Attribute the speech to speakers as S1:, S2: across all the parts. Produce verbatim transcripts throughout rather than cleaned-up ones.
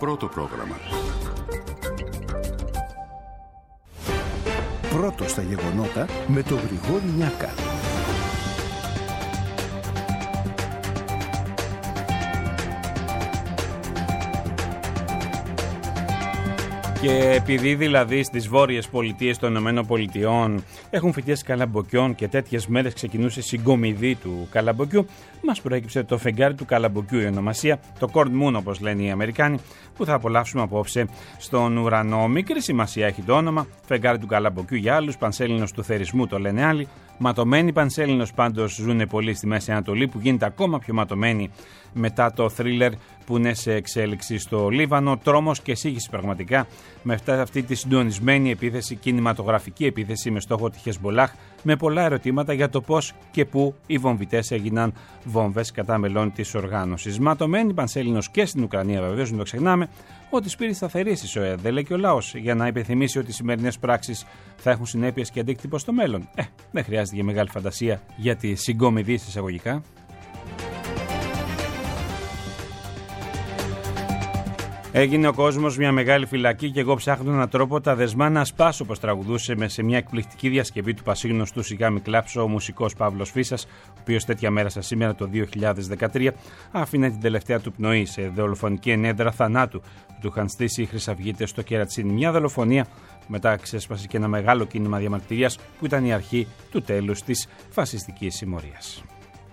S1: Πρώτο πρόγραμμα.
S2: Πρώτο στα γεγονότα με τον Γρηγόρη Νιάκα.
S3: Και επειδή δηλαδή στις βόρειες πολιτείες των ΗΠΑ έχουν φυτιές καλαμποκιών και τέτοιες μέρες ξεκινούσε η συγκομιδή του καλαμποκιού, μας προέκυψε το φεγγάρι του καλαμποκιού, η ονομασία, το Corn Moon όπως λένε οι Αμερικάνοι, που θα απολαύσουμε απόψε στον ουρανό. Μικρή σημασία έχει το όνομα, φεγγάρι του καλαμποκιού για άλλους, πανσέλινος του θερισμού το λένε άλλοι. Ματωμένοι πανσέλινος πάντως ζουν πολύ στη Μέση Ανατολή, που γίνεται ακόμα πιο ματωμένη μετά το θρίλερ που είναι σε εξέλιξη στο Λίβανο. Τρόμος και σύγχυση πραγματικά με αυτή τη συντονισμένη επίθεση, κινηματογραφική επίθεση με στόχο τη Χεσμπολάχ, με πολλά ερωτήματα για το πώς και πού οι βομβιτές έγιναν βόμβες κατά μελών της οργάνωσης. Ματωμένοι πανσέλινος και στην Ουκρανία βεβαίως, μην το ξεχνάμε, ότι σπήρει σταθερήσει η ΣΟΕ, δεν λέει και ο λαός, για να υπενθυμίσει ότι οι σημερινές πράξεις θα έχουν συνέπειες και αντίκτυπο στο μέλλον. Ε, δεν χρειάζεται για μεγάλη φαντασία για τη συγκομιδή εισαγωγικά. Έγινε ο κόσμος μια μεγάλη φυλακή και εγώ ψάχνω έναν τρόπο τα δεσμά να σπάσω, όπως τραγουδούσε με σε μια εκπληκτική διασκευή του πασίγνωστου σιγά μη κλάψω ο μουσικός Παύλος Φίσας, ο οποίος τέτοια μέρα σαν σήμερα το δύο χιλιάδες δεκατρία άφηνε την τελευταία του πνοή σε δολοφονική ενέδρα θανάτου που του είχαν στήσει οι χρυσαυγίτες στο Κερατσίνι. Μια δολοφονία που μετά ξέσπασε και ένα μεγάλο κίνημα διαμαρτυρίας που ήταν η αρχή του τέλους της φασιστικής συμμορίας.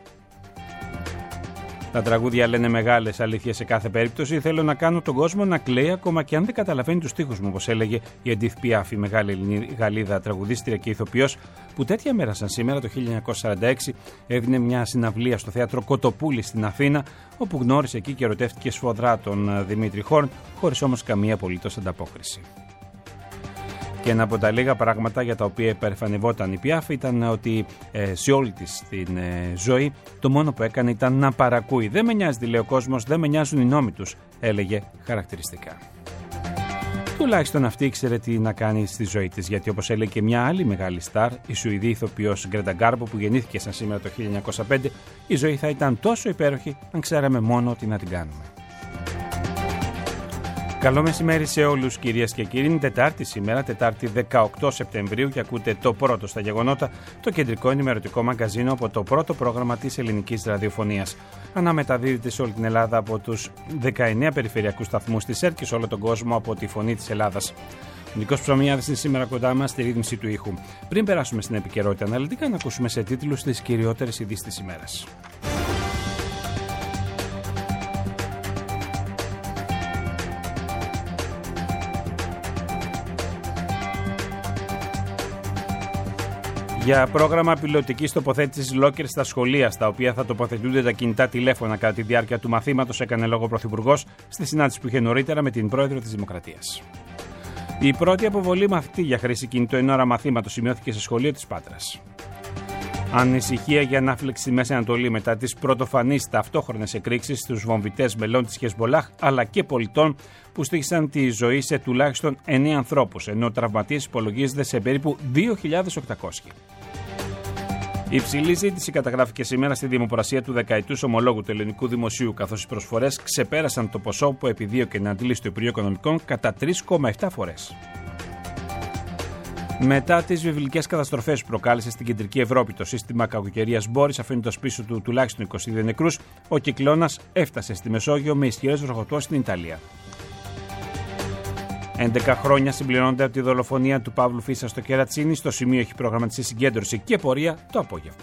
S3: Τα τραγούδια λένε μεγάλες αλήθειες σε κάθε περίπτωση. Θέλω να κάνω τον κόσμο να κλαίει ακόμα και αν δεν καταλαβαίνει τους στίχους μου, όπως έλεγε η Εντίθ Πιάφ, η μεγάλη Γαλλίδα τραγουδίστρια και ηθοποιός, που τέτοια μέρα σαν σήμερα το χίλια εννιακόσια σαράντα έξι έδινε μια συναυλία στο θέατρο Κοτοπούλη στην Αθήνα, όπου γνώρισε εκεί και ερωτεύτηκε σφοδρά τον Δημήτρη Χόρν, χωρίς όμως καμία απολύτως ανταπόκριση. Και ένα από τα λίγα πράγματα για τα οποία υπερηφανευόταν η Πιάφ ήταν ότι ε, σε όλη της την ε, ζωή το μόνο που έκανε ήταν να παρακούει. Δεν με νοιάζει, λέει ο κόσμος, δεν με νοιάζουν οι νόμοι τους, έλεγε χαρακτηριστικά. Τουλάχιστον αυτή ήξερε τι να κάνει στη ζωή της, γιατί όπως έλεγε και μια άλλη μεγάλη στάρ, η Σουηδή ηθοποιός Γκρέτα Γκάρμπο, που γεννήθηκε σαν σήμερα το χίλια εννιακόσια πέντε, η ζωή θα ήταν τόσο υπέροχη αν ξέραμε μόνο τι να την κάνουμε. Καλό μεσημέρι σε όλους κυρίες και κύριοι. Είναι Τετάρτη σήμερα, Τετάρτη δεκαοκτώ Σεπτεμβρίου, και ακούτε το πρώτο στα γεγονότα, το κεντρικό ενημερωτικό μαγκαζίνο από το πρώτο πρόγραμμα της ελληνικής ραδιοφωνίας. Αναμεταδίδεται σε όλη την Ελλάδα από τους δεκαεννέα περιφερειακούς σταθμούς της ΕΡΤ και σε όλο τον κόσμο από τη Φωνή της Ελλάδας. Ο Νικός Ψωμιάδης είναι σήμερα κοντά μας στη ρύθμιση του ήχου. Πριν περάσουμε στην επικαιρότητα αναλυτικά, να ακούσουμε σε τίτλους τις κυριότερες ειδήσεις της ημέρας. Για πρόγραμμα πιλωτικής τοποθέτησης locker στα σχολεία, στα οποία θα τοποθετούνται τα κινητά τηλέφωνα κατά τη διάρκεια του μαθήματος, έκανε λόγο ο Πρωθυπουργός στη συνάντηση που είχε νωρίτερα με την Πρόεδρο της Δημοκρατίας. Η πρώτη αποβολή μαθητή για χρήση κινητού εν ώρα μαθήματος σημειώθηκε σε σχολείο της Πάτρας. Ανησυχία για ανάφλεξη στη Μέση Ανατολή μετά τις πρωτοφανείς ταυτόχρονες εκρήξεις στους βομβιτές μελών της Χεσμπολάχ αλλά και πολιτών που στοίχησαν τη ζωή σε τουλάχιστον εννέα ανθρώπους, ενώ τραυματίες υπολογίζεται σε περίπου δύο χιλιάδες οκτακόσιοι. Η υψηλή ζήτηση καταγράφηκε σήμερα στη δημοπρασία του δεκαετούς ομολόγου του ελληνικού δημοσίου, καθώς οι προσφορές ξεπέρασαν το ποσό που επιδίωκε να αντλήσει το Υπουργείο Οικονομικών κατά τρεις κόμμα επτά φορές. Μετά τις βιβλικές καταστροφές που προκάλεσε στην κεντρική Ευρώπη το σύστημα κακοκαιρίας Μπόρις, αφήνοντας πίσω του τουλάχιστον είκοσι δύο νεκρούς, ο κυκλώνας έφτασε στη Μεσόγειο με ισχυρές βροχοπτώσεις στην Ιταλία. έντεκα χρόνια συμπληρώνονται από τη δολοφονία του Παύλου Φίσα στο Κερατσίνι. Στο σημείο έχει προγραμματιστεί συγκέντρωση και πορεία το απόγευμα.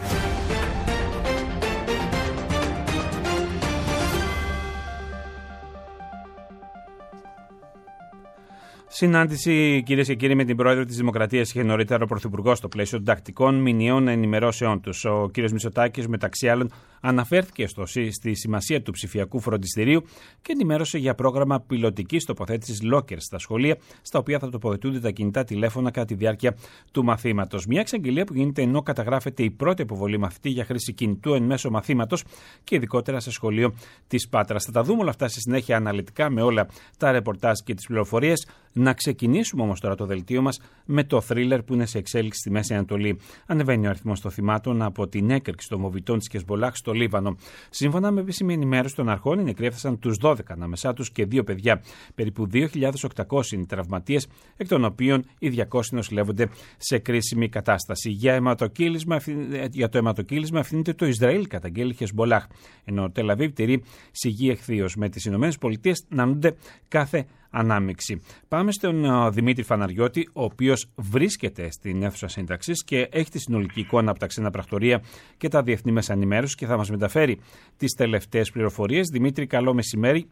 S3: Συνάντηση, κυρίες και κύριοι, με την Πρόεδρο της Δημοκρατίας είχε νωρίτερα ο Πρωθυπουργός στο πλαίσιο των τακτικών μηνιαίων ενημερώσεών τους. Ο κ. Μητσοτάκης, μεταξύ άλλων, αναφέρθηκε στο, στη σημασία του ψηφιακού φροντιστηρίου και ενημέρωσε για πρόγραμμα πιλωτικής τοποθέτησης lockers στα σχολεία, στα οποία θα τοποθετούνται τα κινητά τηλέφωνα κατά τη διάρκεια του μαθήματος. Μια εξαγγελία που γίνεται ενώ καταγράφεται η πρώτη αποβολή μαθητή για χρήση κινητού εν μέσω μαθήματος και ειδικότερα σε σχολείο της Πάτρας. Θα τα δούμε όλα αυτά στη συνέχεια αναλυτικά με όλα τα ρεπορτάζ και τις πληροφορίες. Να ξεκινήσουμε όμως τώρα το δελτίο μας με το θρίλερ που είναι σε εξέλιξη στη Μέση Ανατολή. Ανεβαίνει ο αριθμός των θυμάτων από την έκρηξη των βομβιτών της Χεσμπολάχ στο Λίβανο. Σύμφωνα με επίσημη ενημέρωση των αρχών, οι νεκροί έφτασαν τους δώδεκα, ανάμεσά τους και δύο παιδιά. Περίπου δύο χιλιάδες οκτακόσιοι είναι οι τραυματίες, εκ των οποίων οι διακόσιοι νοσηλεύονται σε κρίσιμη κατάσταση. Για, αιματοκύλισμα, για το αιματοκύλισμα ευθύνεται το Ισραήλ, καταγγέλει η Χεσμπολάχ. Ενώ ο Τελ Αβίβ τηρεί σιγή εχθείως, με τις ΗΠΑ να αρνούνται κάθε ανάμειξη. Πάμε στον uh, Δημήτρη Φαναριώτη, ο οποίος βρίσκεται στην αίθουσα σύνταξης και έχει τη συνολική εικόνα από τα ξένα πρακτορία και τα διεθνή μέσα ενημέρωση και θα μας μεταφέρει τις τελευταίες πληροφορίες. Δημήτρη, καλό μεσημέρι.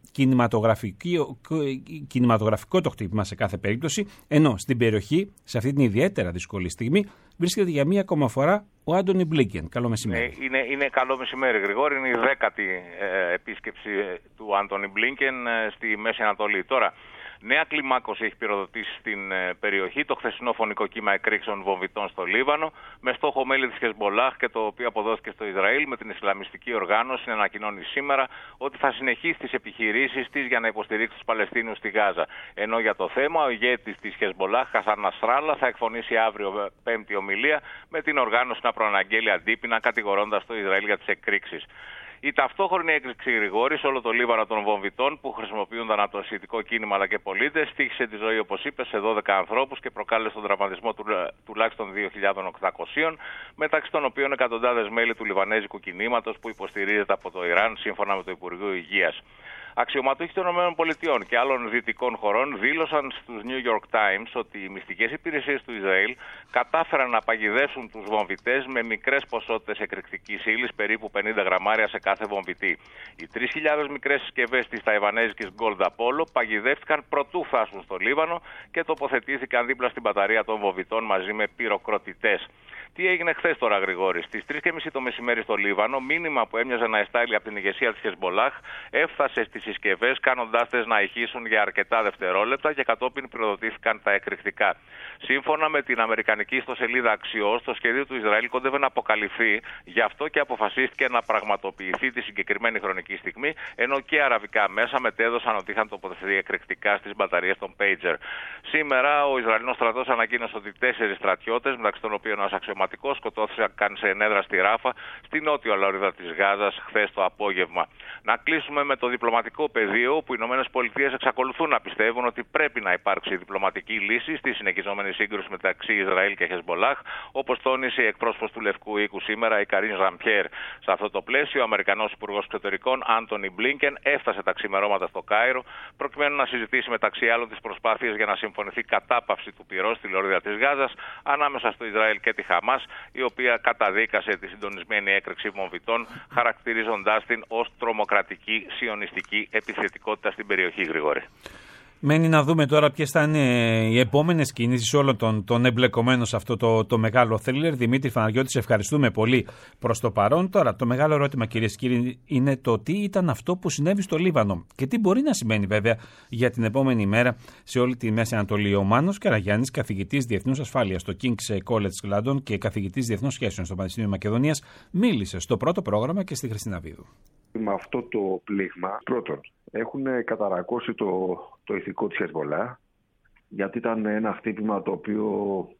S3: Κινηματογραφικό το χτύπημα σε κάθε περίπτωση, ενώ στην περιοχή, σε αυτή την ιδιαίτερα δύσκολη στιγμή, βρίσκεται για μία ακόμα φορά ο Άντονι Μπλίνκεν. Καλό μεσημέρι.
S1: Είναι, είναι καλό μεσημέρι, Γρηγόρη. Είναι η δέκατη ε, επίσκεψη του Άντονι Μπλίνκεν ε, στη Μέση Ανατολή. Τώρα, νέα κλιμάκωση έχει πυροδοτήσει στην ε, περιοχή το χθεσινό φωνικό κύμα εκρήξεων βομβιτών στο Λίβανο, με στόχο μέλη της Χεσμπολάχ και το οποίο αποδόθηκε στο Ισραήλ με την Ισλαμιστική οργάνωση να ανακοινώνει σήμερα ότι θα συνεχίσει τις επιχειρήσεις της για να υποστηρίξει τους Παλαιστίνιους στη Γάζα. Ενώ για το θέμα, ο ηγέτης της Χεσμπολάχ, Χασάν Νασράλα, θα εκφωνήσει αύριο πέμπτη ομιλία με την οργάνωση να προαναγγέλει αντίπεινα, κατηγορώντας το Ισραήλ για τις εκρήξεις. Η ταυτόχρονη έκρηξη, Γρηγόρη, σε όλο το Λίβανο των βομβιτών που χρησιμοποιούνταν από το σιητικό κίνημα αλλά και πολίτες, στοίχησε τη ζωή, όπως είπε, σε δώδεκα ανθρώπους και προκάλεσε τον τραυματισμό του, τουλάχιστον δύο χιλιάδες οκτακόσιων, μεταξύ των οποίων εκατοντάδες μέλη του Λιβανέζικου κινήματος που υποστηρίζεται από το Ιράν, σύμφωνα με το Υπουργείο Υγείας. Αξιωματούχοι των ΗΠΑ και άλλων δυτικών χωρών δήλωσαν στους New York Times ότι οι μυστικές υπηρεσίες του Ισραήλ κατάφεραν να παγιδεύσουν τους βομβιτές με μικρές ποσότητες εκρηκτικής ύλης, περίπου πενήντα γραμμάρια σε κάθε βομβιτή. Οι τρεις χιλιάδες μικρές συσκευές της ταϊβανέζικης Gold Apollo παγιδεύτηκαν προτού φτάσουν στο Λίβανο και τοποθετήθηκαν δίπλα στην μπαταρία των βομβιτών μαζί με πυροκροτητές. Τι έγινε χθες τώρα, Γρηγόρη? Στις τρεις και μισή το μεσημέρι στο Λίβανο, μήνυμα που έμοιαζε να εστάλει από την ηγεσία της Χεσμπολάχ έφτασε στις συσκευές, κάνοντάς τες να ηχήσουν για αρκετά δευτερόλεπτα και κατόπιν πυροδοτήθηκαν τα εκρηκτικά. Σύμφωνα με την αμερικανική ιστοσελίδα Axios, το σχέδιο του Ισραήλ κόντευε να αποκαλυφθεί, γι' αυτό και αποφασίστηκε να πραγματοποιηθεί τη συγκεκριμένη χρονική στιγμή, ενώ και αραβικά μέσα μετέδωσαν ότι είχαν τοποθετηθεί εκρηκτικά στις μπαταρίες των Pager. Σήμερα ο Ισραηλινός στρατός ανακοίνωσε ότι τέσσερις στρατιώτες, μεταξύ των οποίων ένας αξιωματικός, σκοτώθηκαν σε ενέδρα στη Ράφα, στην νότιο λωρίδα της Γάζας, χθες το απόγευμα. Να κλείσουμε με το διπλωματικό πεδίο, που οι ΗΠΑ εξακολουθούν να πιστεύουν ότι πρέπει να υπάρξει διπλωματική λύση στη συνεχιζόμενη σύγκρουση μεταξύ Ισραήλ και Χεσμπολάχ, όπως τόνισε η εκπρόσωπος του Λευκού Οίκου σήμερα, η Καρίν Ζαμπιέρ. Σε αυτό το πλαίσιο, ο Αμερικανός Υπουργός Εξωτερικών Άντονι Μπλίνκεν έφτασε τα ξημερώματα στο Κάιρο, προκειμένου να συζητήσει μεταξύ άλλων τις προσπάθειες για να συμφωνηθεί κατάπαυση του πυρός στη λωρίδα της Γάζας ανάμεσα στο Ισραήλ και τη Χαμάς, η οποία καταδίκασε τη συντονισμένη έκρηξη βομβιτών, χαρακτηρίζοντάς την ως τρομοκρατική σιωνιστική επιθετικότητα στην περιοχή, Γρηγόρη.
S3: Μένει να δούμε τώρα ποιες θα είναι οι επόμενες κινήσεις όλων των, των εμπλεκομένων σε αυτό το, το μεγάλο θρίλερ. Δημήτρη Φαναριώτη, σε ευχαριστούμε πολύ προς το παρόν. Τώρα, το μεγάλο ερώτημα, κυρίες και κύριοι, είναι το τι ήταν αυτό που συνέβη στο Λίβανο και τι μπορεί να σημαίνει βέβαια για την επόμενη μέρα σε όλη τη Μέση Ανατολή. Ο Μάνος Καραγιάννης, καθηγητής Διεθνούς Ασφάλειας στο King's College London και καθηγητής Διεθνών Σχέσεων στο Πανεπιστήμιο Μακεδονίας, μίλησε στο πρώτο πρόγραμμα και στη Χριστίνα Βίδου.
S4: Με αυτό το πλήγμα, πρώτον, έχουν καταρακώσει το, το ηθικό της Χεσμπολάχ, γιατί ήταν ένα χτύπημα το οποίο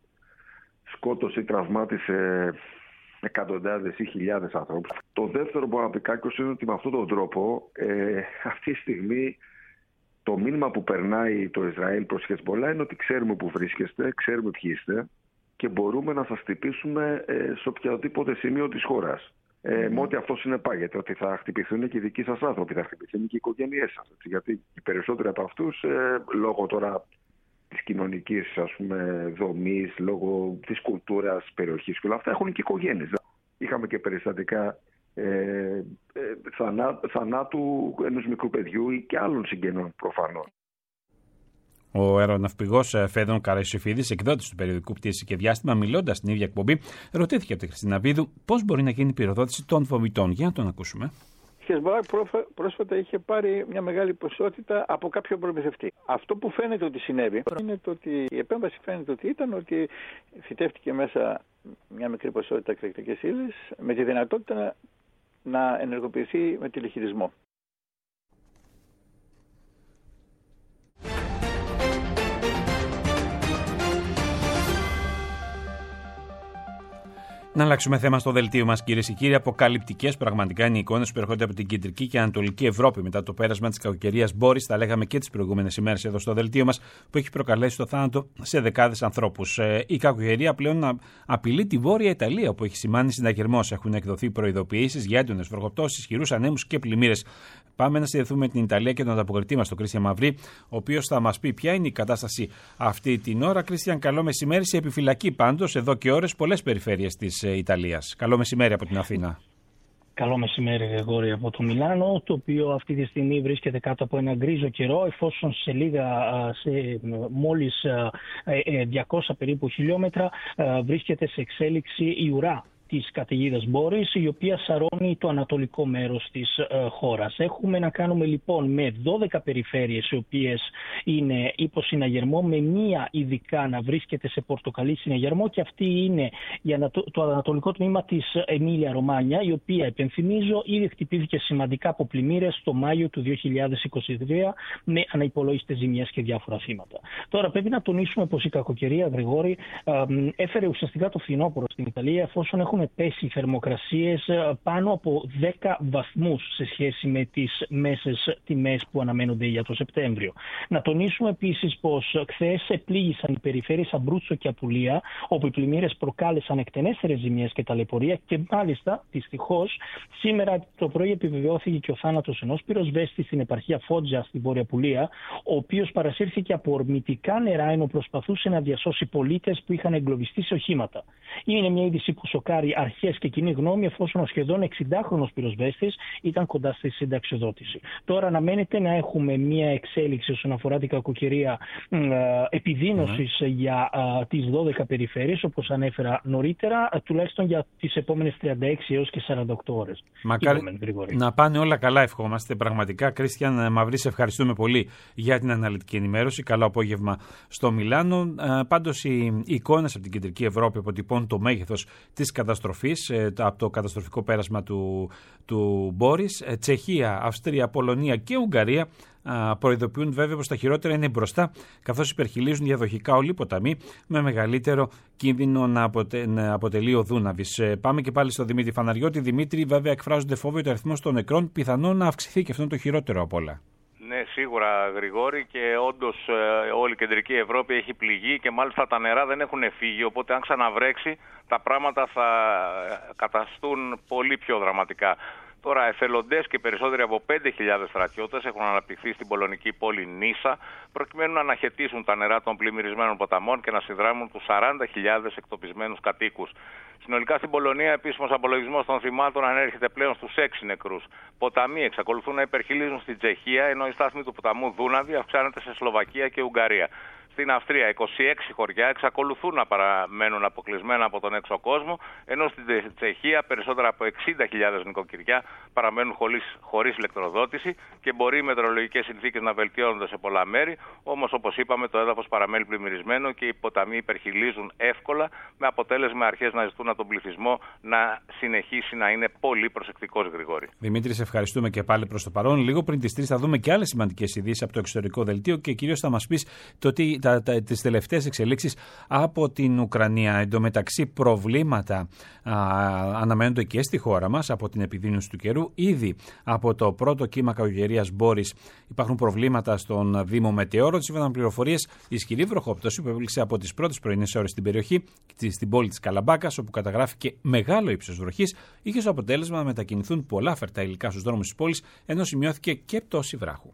S4: σκότωσε ή τραυμάτισε εκατοντάδες ή χιλιάδες ανθρώπους. Το δεύτερο που να πει κάποιος είναι ότι με αυτόν τον τρόπο ε, αυτή τη στιγμή το μήνυμα που περνάει το Ισραήλ προς Χεσμπολάχ είναι ότι ξέρουμε που βρίσκεστε, ξέρουμε ποιοι είστε και μπορούμε να σας χτυπήσουμε ε, σε οποιαδήποτε σημείο της χώρας. Ε, με ό,τι αυτό συνεπάγεται, ότι θα χτυπηθούν και οι δικοί σας άνθρωποι, θα χτυπηθούν και οι οικογένειές σας. Έτσι, γιατί οι περισσότεροι από αυτούς, ε, λόγω τώρα της κοινωνικής ας πούμε, δομής, λόγω της κουλτούρας, περιοχής και όλα αυτά, έχουν και οικογένειες. Είχαμε και περιστατικά ε, ε, θανά, θανάτου ενός μικρού παιδιού ή και άλλων συγγενών προφανώς.
S3: Ο αεροναυπηγός Φέδων Καραϊσοφίδης, εκδότης του περιοδικού Πτήση και Διάστημα, μιλώντας στην ίδια εκπομπή, ρωτήθηκε από τη Χριστίνα Βίδου πώς μπορεί να γίνει η πυροδότηση των βομβιτών. Για να τον ακούσουμε.
S5: Η Χεσμπολάχ πρόσφατα είχε πάρει μια μεγάλη ποσότητα από κάποιον προμηθευτή. Αυτό που φαίνεται ότι συνέβη είναι το ότι η επέμβαση φαίνεται ότι ήταν ότι φυτεύτηκε μέσα μια μικρή ποσότητα εκρηκτικής ύλης με τη δυνατότητα να ενεργοποιηθεί με τηλεχειρισμό.
S3: Να αλλάξουμε θέμα στο δελτίο μας, κυρίες και κύριοι. Αποκαλυπτικές πραγματικά είναι οι εικόνες που έρχονται από την κεντρική και ανατολική Ευρώπη μετά το πέρασμα της κακοκαιρίας Μπόρις. Τα λέγαμε και τις προηγούμενες ημέρες εδώ στο δελτίο μας, που έχει προκαλέσει το θάνατο σε δεκάδες ανθρώπους. Ε, η κακοκαιρία πλέον απειλεί τη Βόρεια Ιταλία, όπου έχει σημάνει συναγερμός. Έχουν εκδοθεί προειδοποιήσεις για έντονες βροχοπτώσεις, ισχυρούς ανέμους και πλημμύρες. Πάμε να συνδεθούμε με την Ιταλία και τον ανταποκριτή μας, τον Κρίστιαν Μαυρή, ο οποίος θα μας πει ποια είναι η κατάσταση αυτή την ώρα. Κρίστιαν, καλό μεσημέρι. Σε επιφυλακή πάντως εδώ και ώρες πολλές περιφέρειες της Ιταλίας. Καλό μεσημέρι από την Αθήνα.
S6: Καλό μεσημέρι, Γρηγόρη, από το Μιλάνο, το οποίο αυτή τη στιγμή βρίσκεται κάτω από ένα γκρίζο καιρό, εφόσον σε λίγα, σε μόλις διακόσια περίπου χιλιόμετρα βρίσκεται σε εξέλιξη η ουρά της καταιγίδας Μπόρις, η οποία σαρώνει το ανατολικό μέρος της ε, χώρας. Έχουμε να κάνουμε λοιπόν με δώδεκα περιφέρειες οι οποίες είναι υπό συναγερμό, με μία ειδικά να βρίσκεται σε πορτοκαλί συναγερμό, και αυτή είναι για το ανατολικό τμήμα της Εμίλια Ρωμάνια, η οποία, επενθυμίζω, ήδη χτυπήθηκε σημαντικά από πλημμύρες το Μάιο του δύο χιλιάδες είκοσι τρία με αναυπολόγιστες ζημιές και διάφορα θύματα. Τώρα πρέπει να τονίσουμε πως η κακοκαιρία, Γρηγόρη, ε, έφερε ουσιαστικά το φθινόπωρο στην Ιταλία, εφόσον έχουν πέσει θερμοκρασίες πάνω από δέκα βαθμούς σε σχέση με τις μέσες τιμές που αναμένονται για το Σεπτέμβριο. Να τονίσουμε επίσης πως χθες επλήγησαν οι περιφέρειες Αμπρούτσο και Απουλία, όπου οι πλημμύρες προκάλεσαν εκτενέστερες ζημιές και ταλαιπωρία, και μάλιστα δυστυχώς σήμερα το πρωί επιβεβαιώθηκε και ο θάνατος ενός πυροσβέστη στην επαρχία Φότζα στη Βόρεια Απουλία, ο οποίος παρασύρθηκε από ορμητικά νερά ενώ προσπαθούσε να διασώσει πολίτες που είχαν εγκλωβιστεί σε οχήματα. Είναι μια είδηση που σοκάρει αρχές και κοινή γνώμη, εφόσον ο σχεδόν εξηντάχρονος πυροσβέστης ήταν κοντά στη συνταξιοδότηση. Τώρα αναμένεται να έχουμε μια εξέλιξη όσον αφορά την κακοκαιρία ε, επιδείνωσης mm-hmm. για ε, τις δώδεκα περιφέρειες, όπως ανέφερα νωρίτερα, ε, τουλάχιστον για τις επόμενες τριάντα έξι έως και σαράντα οκτώ ώρες.
S3: Μακάρι να πάνε όλα καλά, ευχόμαστε πραγματικά. Κρίστιαν Μαυρή, σε ευχαριστούμε πολύ για την αναλυτική ενημέρωση. Καλό απόγευμα στο Μιλάνο. Ε, πάντως οι εικόνες από την κεντρική Ευρώπη αποτυπώνουν το μέγεθος της καταστροφής από το καταστροφικό πέρασμα του, του Μπόρις. Τσεχία, Αυστρία, Πολωνία και Ουγγαρία προειδοποιούν βέβαια πως τα χειρότερα είναι μπροστά, καθώς υπερχιλίζουν διαδοχικά όλοι οι ποταμοί, με μεγαλύτερο κίνδυνο να, αποτε, να αποτελεί ο Δούναβης. Πάμε και πάλι στο Δημήτρη Φαναριώτη. Δημήτρη, βέβαια εκφράζονται φόβο ότι ο αριθμός των νεκρών πιθανόν να αυξηθεί, και αυτό είναι το χειρότερο απ' όλα.
S1: Ναι, σίγουρα, Γρηγόρη, και όντως όλη η κεντρική Ευρώπη έχει πληγεί και μάλιστα τα νερά δεν έχουν φύγει, οπότε αν ξαναβρέξει τα πράγματα θα καταστούν πολύ πιο δραματικά. Τώρα, εθελοντές και περισσότεροι από πέντε χιλιάδες στρατιώτες έχουν αναπτυχθεί στην πολωνική πόλη Νίσα, προκειμένου να αναχαιτήσουν τα νερά των πλημμυρισμένων ποταμών και να συνδράμουν τους σαράντα χιλιάδες εκτοπισμένους κατοίκους. Συνολικά στην Πολωνία, επίσημος απολογισμός των θυμάτων ανέρχεται πλέον στους έξι νεκρούς. Ποταμοί εξακολουθούν να υπερχιλίζουν στην Τσεχία, ενώ η στάθμη του ποταμού Δούναβη αυξάνεται σε Σλοβακία και Ουγγαρία. Στην Αυστρία, είκοσι έξι χωριά εξακολουθούν να παραμένουν αποκλεισμένα από τον έξω κόσμο, ενώ στην Τσεχία περισσότερα από εξήντα χιλιάδες νοικοκυριά παραμένουν χωρίς, χωρίς ηλεκτροδότηση, και μπορεί οι μετεωρολογικές συνθήκες να βελτιώνονται σε πολλά μέρη, όμως όπως είπαμε το έδαφος παραμένει πλημμυρισμένο και οι ποταμοί υπερχιλίζουν εύκολα, με αποτέλεσμα αρχές να ζητούν από τον πληθυσμό να συνεχίσει να είναι πολύ προσεκτικός, Γρηγόρη.
S3: Δημήτρη, σε ευχαριστούμε και πάλι προς το παρόν. Λίγο πριν τις τρεις θα δούμε και άλλες σημαντικές ειδήσεις από το εξωτερικό δελτίο, και κυρίως θα μας πεις το τι. Τις τελευταίες εξελίξεις από την Ουκρανία. Εν τω μεταξύ, προβλήματα α, αναμένονται και στη χώρα μας από την επιδείνωση του καιρού. Ήδη από το πρώτο κύμα κακοκαιρίας Μπόρις υπάρχουν προβλήματα στον Δήμο Μετεώρων. Σύμφωνα με πληροφορίες, η ισχυρή βροχόπτωση που έβληξε από τις πρώτες πρωινές ώρες στην περιοχή, στην πόλη της Καλαμπάκας, όπου καταγράφηκε μεγάλο ύψος βροχής, είχε ως αποτέλεσμα να μετακινηθούν πολλά φερτά υλικά στους δρόμους της πόλης, ενώ σημειώθηκε και πτώση βράχου.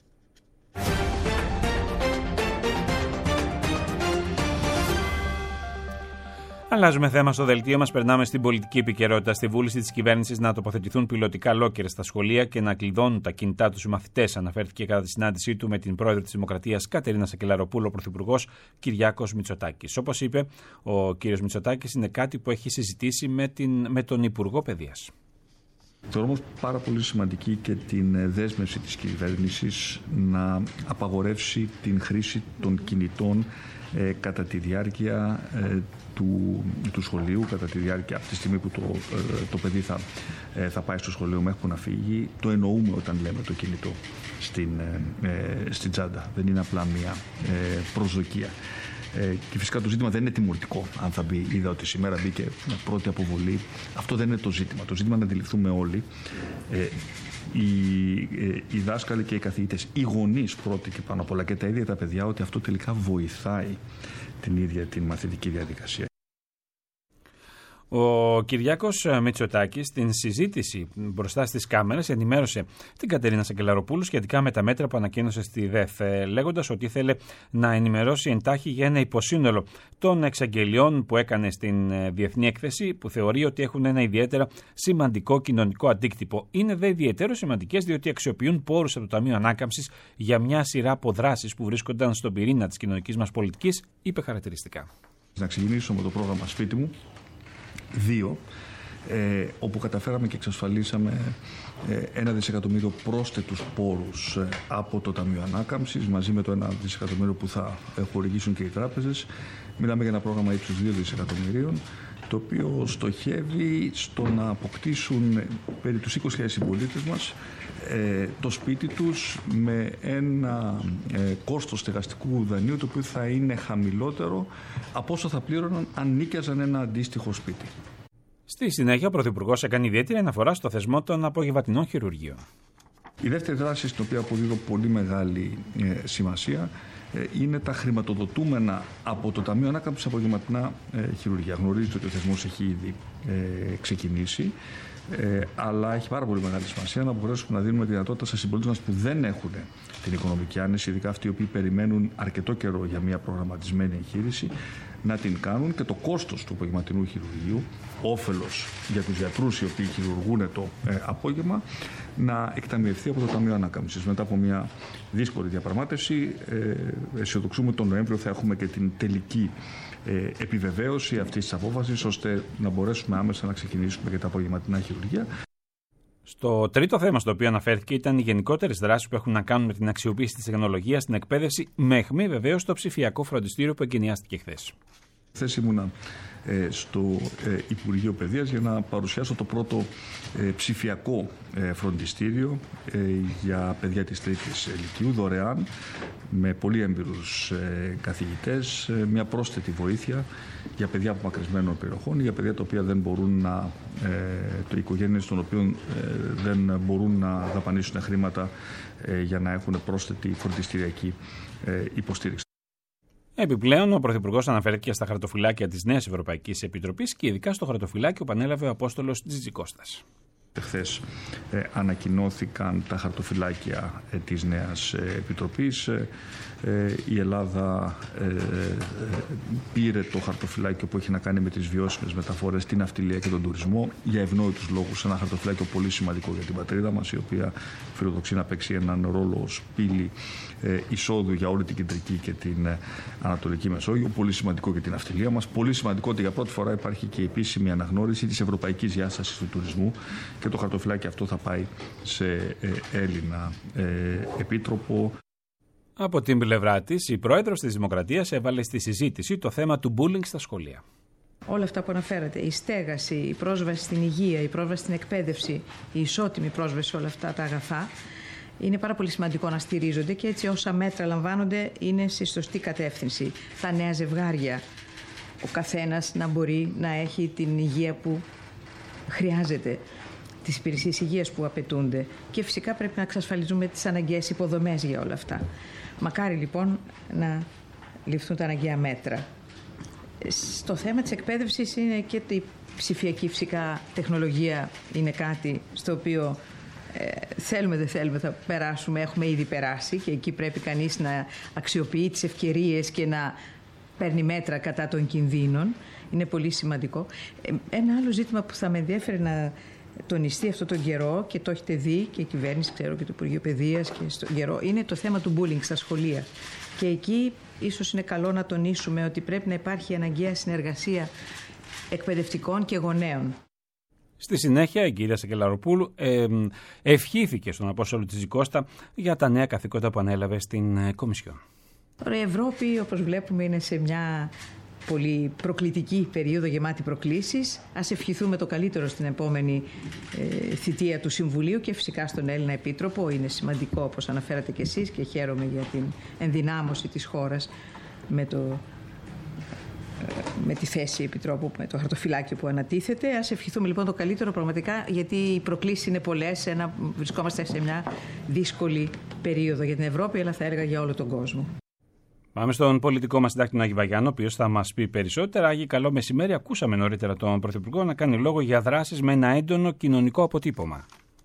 S3: Αλλάζουμε θέμα στο δελτίο μας. Περνάμε στην πολιτική επικαιρότητα. Στη βούληση της κυβέρνησης να τοποθετηθούν πιλωτικά λόκερες στα σχολεία και να κλειδώνουν τα κινητά τους οι μαθητές, αναφέρθηκε κατά τη συνάντησή του με την πρόεδρο της Δημοκρατίας Κατερίνα Σακελαροπούλου ο πρωθυπουργός Κυριάκος Μητσοτάκης. Όπως είπε ο κύριος Μητσοτάκης, είναι κάτι που έχει συζητήσει με, την, με τον Υπουργό Παιδείας.
S7: Θεωρώ όμως πάρα πολύ σημαντική και την δέσμευση της κυβέρνησης να απαγορεύσει την χρήση των κινητών ε, κατά τη διάρκεια ε, του, του σχολείου, κατά τη διάρκεια από τη στιγμή που το, ε, το παιδί θα, ε, θα πάει στο σχολείο μέχρι που να φύγει. Το εννοούμε όταν λέμε το κινητό στην, ε, στην τσάντα. Δεν είναι απλά μια ε, προσδοκία. Ε, και φυσικά το ζήτημα δεν είναι τιμωρητικό. Αν θα μπει, είδα ότι σήμερα μπήκε πρώτη αποβολή. Αυτό δεν είναι το ζήτημα. Το ζήτημα είναι να αντιληφθούμε όλοι. Ε, Οι, ε, οι δάσκαλοι και οι καθηγητές, οι γονείς πρώτοι και πάνω απ' όλα και τα ίδια τα παιδιά, ότι αυτό τελικά βοηθάει την ίδια την μαθητική διαδικασία.
S3: Ο Κυριάκος Μητσοτάκης στην συζήτηση μπροστά στις κάμερες ενημέρωσε την Κατερίνα Σακελαροπούλου σχετικά με τα μέτρα που ανακοίνωσε στη ΔΕΘ, λέγοντας ότι ήθελε να ενημερώσει εντάχει για ένα υποσύνολο των εξαγγελιών που έκανε στην Διεθνή Έκθεση, που θεωρεί ότι έχουν ένα ιδιαίτερα σημαντικό κοινωνικό αντίκτυπο. Είναι δε ιδιαίτερο σημαντικές διότι αξιοποιούν πόρους από το Ταμείο Ανάκαμψης για μια σειρά από δράσεις που βρίσκονταν στον πυρήνα της κοινωνικής μας πολιτικής, είπε χαρακτηριστικά.
S7: Να ξεκινήσω με το πρόγραμμα Σπίτι μου. Δύο, ε, όπου καταφέραμε και εξασφαλίσαμε ε, ένα δισεκατομμύριο πρόσθετους πόρους ε, από το Ταμείο Ανάκαμψης, μαζί με το ένα δισεκατομμύριο που θα ε, χορηγήσουν και οι τράπεζες. Μιλάμε για ένα πρόγραμμα ύψους δύο δισεκατομμυρίων, το οποίο στοχεύει στο να αποκτήσουν περί τους είκοσι χιλιάδες συμπολίτες μας ε, το σπίτι τους με ένα ε, κόστος στεγαστικού δανείου, το οποίο θα είναι χαμηλότερο από όσο θα πλήρωναν αν νίκιαζαν ένα αντίστοιχο σπίτι.
S3: Στη συνέχεια, ο Πρωθυπουργός έκανε ιδιαίτερη αναφορά στο θεσμό των απογευματινών χειρουργείων.
S7: Η δεύτερη δράση, στην οποία αποδίδω πολύ μεγάλη ε, σημασία, ε, είναι τα χρηματοδοτούμενα από το Ταμείο Ανάκαμψης απογευματινά ε, χειρουργία. Γνωρίζετε ότι ο θεσμός έχει ήδη ε, ξεκινήσει, ε, αλλά έχει πάρα πολύ μεγάλη σημασία να μπορέσουμε να δίνουμε δυνατότητα σε συμπολίτες μας που δεν έχουν την οικονομική άνεση, ειδικά αυτοί οι οποίοι περιμένουν αρκετό καιρό για μια προγραμματισμένη εγχείρηση, να την κάνουν και το κόστος του απογευματινού χειρουργείου, όφελος για τους γιατρούς οι οποίοι χειρουργούν το ε, απόγευμα, να εκταμιευθεί από το Ταμείο Ανάκαμψης. Μετά από μια δύσκολη διαπραγμάτευση, ε, αισιοδοξούμε τον Νοέμβριο θα έχουμε και την τελική ε, επιβεβαίωση αυτής της απόφασης, ώστε να μπορέσουμε άμεσα να ξεκινήσουμε και τα απογευματινά χειρουργεία.
S3: Στο τρίτο θέμα στο οποίο αναφέρθηκε ήταν οι γενικότερες δράσεις που έχουν να κάνουν με την αξιοποίηση της τεχνολογίας στην εκπαίδευση, με αιχμή βεβαίως στο ψηφιακό φροντιστήριο που εγκαινιάστηκε χθες.
S7: Χθες ήμουνα ε, στο ε, Υπουργείο Παιδείας για να παρουσιάσω το πρώτο ε, ψηφιακό ε, φροντιστήριο ε, για παιδιά της τρίτης ηλικίου, δωρεάν, με πολύ έμπειρους ε, καθηγητές, ε, μια πρόσθετη βοήθεια για παιδιά απομακρυσμένων περιοχών, για παιδιά τα οποία δεν μπορούν να, ε, το οικογένειες των οποίων ε, δεν μπορούν να δαπανίσουν χρήματα ε, για να έχουν πρόσθετη φροντιστηριακή ε, υποστήριξη.
S3: Επιπλέον, ο Πρωθυπουργός αναφέρθηκε στα χαρτοφυλάκια της νέας Ευρωπαϊκής Επιτροπής και ειδικά στο χαρτοφυλάκιο που ανέλαβε ο Απόστολος Τζιτζικώστας.
S7: Χθες ε, ανακοινώθηκαν τα χαρτοφυλάκια ε, της νέας ε, Επιτροπής. Ε, ε, η Ελλάδα ε, ε, πήρε το χαρτοφυλάκιο που έχει να κάνει με τις βιώσιμες μεταφορές, την ναυτιλία και τον τουρισμό, για ευνόητους λόγους. Ένα χαρτοφυλάκιο πολύ σημαντικό για την πατρίδα μας, η οποία φιλοδοξεί να παίξει έναν ρόλο ως πύλη ε, εισόδου για όλη την κεντρική και την ε, ανατολική Μεσόγειο. Πολύ σημαντικό για την ναυτιλία μας. Πολύ σημαντικό ότι για πρώτη φορά υπάρχει και επίσημη αναγνώριση της ευρωπαϊκής διάστασης του τουρισμού. Και το χαρτοφυλάκι αυτό θα πάει σε ε, Έλληνα ε, επίτροπο.
S3: Από την πλευρά της, η πρόεδρος της Δημοκρατίας έβαλε στη συζήτηση το θέμα του bullying στα σχολεία.
S8: Όλα αυτά που αναφέρατε, η στέγαση, η πρόσβαση στην υγεία, η πρόσβαση στην εκπαίδευση, η ισότιμη πρόσβαση σε όλα αυτά τα αγαθά, είναι πάρα πολύ σημαντικό να στηρίζονται και έτσι όσα μέτρα λαμβάνονται είναι στη σωστή κατεύθυνση. Τα νέα ζευγάρια, ο καθένας να μπορεί να έχει την υγεία που χρειάζεται, τις υπηρεσίες υγείας που απαιτούνται και φυσικά πρέπει να εξασφαλίζουμε τις αναγκαίες υποδομές για όλα αυτά. Μακάρι λοιπόν να ληφθούν τα αναγκαία μέτρα. Στο θέμα της εκπαίδευσης είναι και η ψηφιακή φυσικά τεχνολογία είναι κάτι στο οποίο ε, θέλουμε δεν θέλουμε θα περάσουμε, έχουμε ήδη περάσει και εκεί πρέπει κανείς να αξιοποιεί τις ευκαιρίες και να παίρνει μέτρα κατά των κινδύνων. Είναι πολύ σημαντικό. Ένα άλλο ζήτημα που θα με ενδιαφέρει να τονιστεί αυτό τον καιρό και το έχετε δει και η κυβέρνηση, ξέρω και το Υπουργείο Παιδείας και στο καιρό, είναι το θέμα του bullying στα σχολεία. Και εκεί ίσως είναι καλό να τονίσουμε ότι πρέπει να υπάρχει αναγκαία συνεργασία εκπαιδευτικών και γονέων.
S3: Στη συνέχεια, η κυρία Σακελαροπούλου ε, ευχήθηκε στον Απόστολο Τζιτζικώστα για τα νέα καθήκοντα που ανέλαβε στην ε, Κομισιόν.
S8: Τώρα η Ευρώπη, όπως βλέπουμε, είναι σε μια πολύ προκλητική περίοδο γεμάτη προκλήσεις. Ας ευχηθούμε το καλύτερο στην επόμενη ε, θητεία του Συμβουλίου και φυσικά στον Έλληνα Επίτροπο. Είναι σημαντικό, όπως αναφέρατε και εσείς, και χαίρομαι για την ενδυνάμωση της χώρας με το με τη θέση επιτρόπου, με το χαρτοφυλάκιο που ανατίθεται. Ας ευχηθούμε λοιπόν το καλύτερο πραγματικά, γιατί οι προκλήσεις είναι πολλές. Ένα, βρισκόμαστε σε μια δύσκολη περίοδο για την Ευρώπη, αλλά θα έλεγα για όλο τον κόσμο.
S3: Πάμε στον πολιτικό μας συντάκτη τον Άγη Βαγιάννο, ο οποίος θα μας πει περισσότερα. Άγη, καλό μεσημέρι. Ακούσαμε νωρίτερα τον Πρωθυπουργό να κάνει λόγο για δράσεις με ένα έντονο κοινωνικό αποτύπωμα.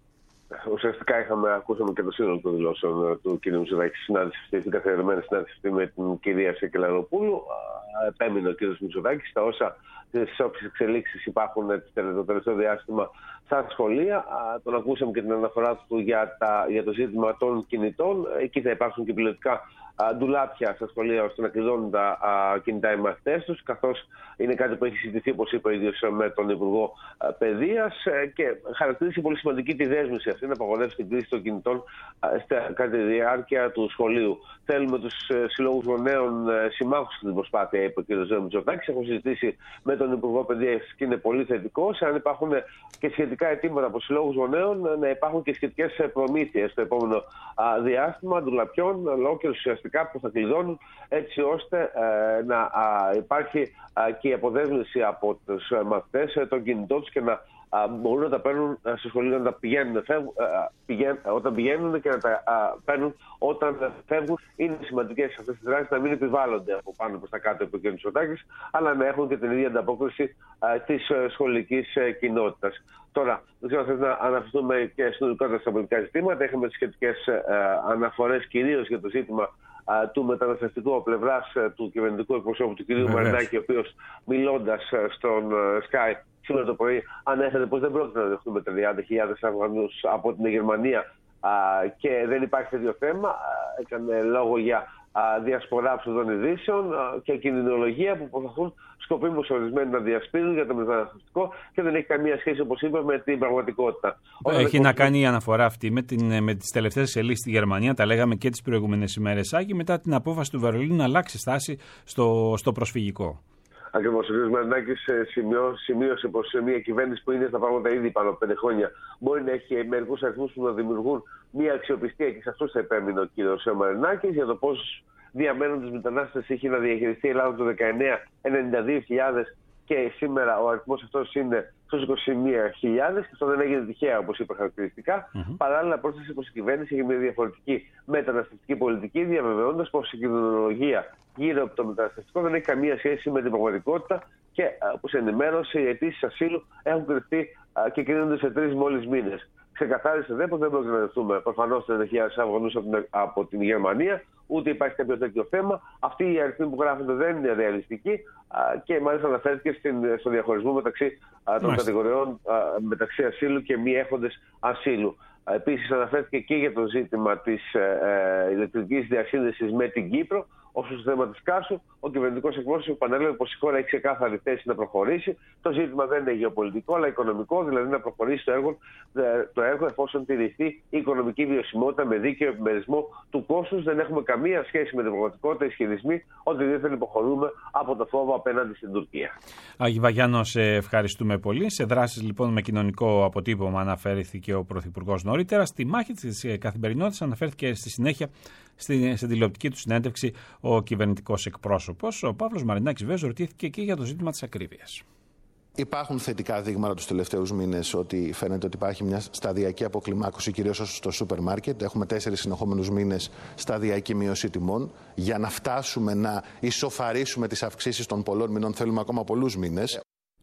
S9: Ουσιαστικά είχαμε, ακούσαμε και το σύνολο των δηλώσεων του κ. Μητσοτάκη στη συνάντηση αυτή, στην καθιερωμένη συνάντηση με την κυρία Σεκελαροπούλου. Επέμεινε ο κ. Μητσοτάκης στα όσα, στις όποιες εξελίξεις υπάρχουν το τελευταίο διάστημα στα σχολεία. Τον ακούσαμε και την αναφορά του για, τα, για το ζήτημα των κινητών. Εκεί θα υπάρξουν και πιλωτικά ντουλάπια στα σχολεία ώστε να κλειδώνουν τα α, κινητά οι μαθητές τους, καθώς είναι κάτι που έχει συζητηθεί, όπως είπε ο ίδιος, με τον Υπουργό Παιδείας, και χαρακτηρίζει πολύ σημαντική τη δέσμευση αυτή να απαγορεύσει την χρήση των κινητών α, κατά τη διάρκεια του σχολείου. Θέλουμε τους συλλόγους γονέων συμμάχους στην προσπάθεια, είπε ο κ. Μητσοτάκης. Έχω συζητήσει με τον Υπουργό Παιδείας και είναι πολύ θετικό. Αν υπάρχουν και σχετικά αιτήματα από συλλόγους γονέων, να υπάρχουν και σχετικές προμήθειες στο επόμενο α, διάστημα ντουλαπιών, ολόκληρους που θα κλειδώνουν, έτσι ώστε ε, να α, υπάρχει α, και η αποδέσμευση από τους μαθητές ε, των κινητών τους και να α, μπορούν να τα παίρνουν ε, στο σχολείο, να τα πηγαίνουν, φεύγουν, ε, πηγαίνουν όταν πηγαίνουν και να τα α, παίρνουν όταν φεύγουν. Είναι σημαντικές αυτές τις δράσεις να μην επιβάλλονται από πάνω προς τα κάτω, από ο κ. Μητσοτάκης, αλλά να έχουν και την ίδια ανταπόκριση α, της ε, σχολικής ε, κοινότητας. Τώρα, δεν ξέρω αν θέλετε να αναφερθούμε και συνολικότερα στα πολιτικά ζητήματα. Έχουμε τις σχετικές ε, αναφορές κυρίως για το ζήτημα του μεταναστευτικού από πλευράς του κυβερνητικού εκπροσώπου του κ. Μαρινάκη, ο οποίος μιλώντας στον Sky σήμερα το πρωί ανέφερε πως δεν πρόκειται να δεχτούμε τριάντα χιλιάδες Αφγανούς από την Γερμανία και δεν υπάρχει τέτοιο θέμα. Έκανε λόγο για διασπορά ψευδών ειδήσεων και κινδυνολογία που προσπαθούν σκοπίμως ορισμένοι να διασπείρουν για το μεταναστευτικό και δεν έχει καμία σχέση, όπως είπα, με την πραγματικότητα.
S3: Έχει να κάνει η αναφορά αυτή με, την, με τις τελευταίες εξελίξεις στη Γερμανία, τα λέγαμε και τις προηγούμενες ημέρες, Άκη, μετά την απόφαση του Βερολίνου να αλλάξει στάση στο, στο προσφυγικό.
S9: Ακριβώς. Ο κ. Μαρινάκης σημείωσε πως σε μια κυβέρνηση που είναι στα πράγματα ήδη πάνω από πέντε χρόνια μπορεί να έχει μερικούς αριθμούς που να δημιουργούν μια αξιοπιστία, και σε αυτούς θα επέμεινε ο κ. Μαρινάκης για το πώς διαμένοντες μετανάστες είχε να διαχειριστεί η Ελλάδα το δεκαεννιά ενενήντα δύο χιλιάδες και σήμερα ο αριθμός αυτός είναι στους είκοσι μία χιλιάδες, και αυτό δεν έγινε τυχαία, όπως είπα χαρακτηριστικά. Mm-hmm. Παράλληλα, πρόσθεσε πως η κυβέρνηση έχει μια διαφορετική μεταναστευτική πολιτική, διαβεβαιώντας πως η κινδυνολογία γύρω από το μεταναστευτικό δεν έχει καμία σχέση με την πραγματικότητα και, όπως ενημέρωσε, οι αιτήσεις ασύλου έχουν κρυφτεί και κρίνονται σε τρεις μόλις μήνες. Ξεκαθάρισε δε πως δεν πρόκειται να δεχτούμε προφανώς τριάντα χιλιάδες Αφγανούς από, από την Γερμανία, ούτε υπάρχει κάποιο τέτοιο θέμα. Αυτοί οι αριθμοί που γράφονται δεν είναι ρεαλιστικοί και μάλιστα αναφέρθηκε στην, στο διαχωρισμό μεταξύ α, των κατηγοριών α, μεταξύ ασύλου και μη έχοντες ασύλου. Επίσης αναφέρθηκε και για το ζήτημα της ε, ηλεκτρικής διασύνδεσης με την Κύπρο. Όσο στο θέμα της Κάσου, ο κυβερνητικός εκπρόσωπος επανέλαβε πως η χώρα έχει ξεκάθαρη θέση να προχωρήσει. Το ζήτημα δεν είναι γεωπολιτικό, αλλά οικονομικό, δηλαδή να προχωρήσει το έργο, το έργο εφόσον τηρηθεί η οικονομική βιωσιμότητα με δίκαιο επιμερισμό του κόστους. Δεν έχουμε καμία σχέση με την πραγματικότητα, ισχυρισμοί ότι δεν υποχωρούμε από το φόβο απέναντι στην Τουρκία.
S3: Άγη Βαγιάννο, σε ευχαριστούμε πολύ. Σε δράσεις λοιπόν με κοινωνικό αποτύπωμα αναφέρθηκε ο Πρωθυπουργός νωρίτερα. Στη μάχη της καθημερινότητας αναφέρθηκε στη συνέχεια στην, στην τηλεοπτική του συνέντευξη ο κυβερνητικός εκπρόσωπος. Ο Παύλος Μαρινάκης βέβαια ρωτήθηκε και για το ζήτημα της ακρίβειας.
S10: Υπάρχουν θετικά δείγματα τους τελευταίους μήνες ότι φαίνεται ότι υπάρχει μια σταδιακή αποκλιμάκωση, κυρίως στο σούπερ μάρκετ. Έχουμε τέσσερις συνεχόμενους μήνες σταδιακή μείωση τιμών. Για να φτάσουμε να ισοφαρίσουμε τις αυξήσεις των πολλών μηνών, θέλουμε ακόμα πολλούς μήνες.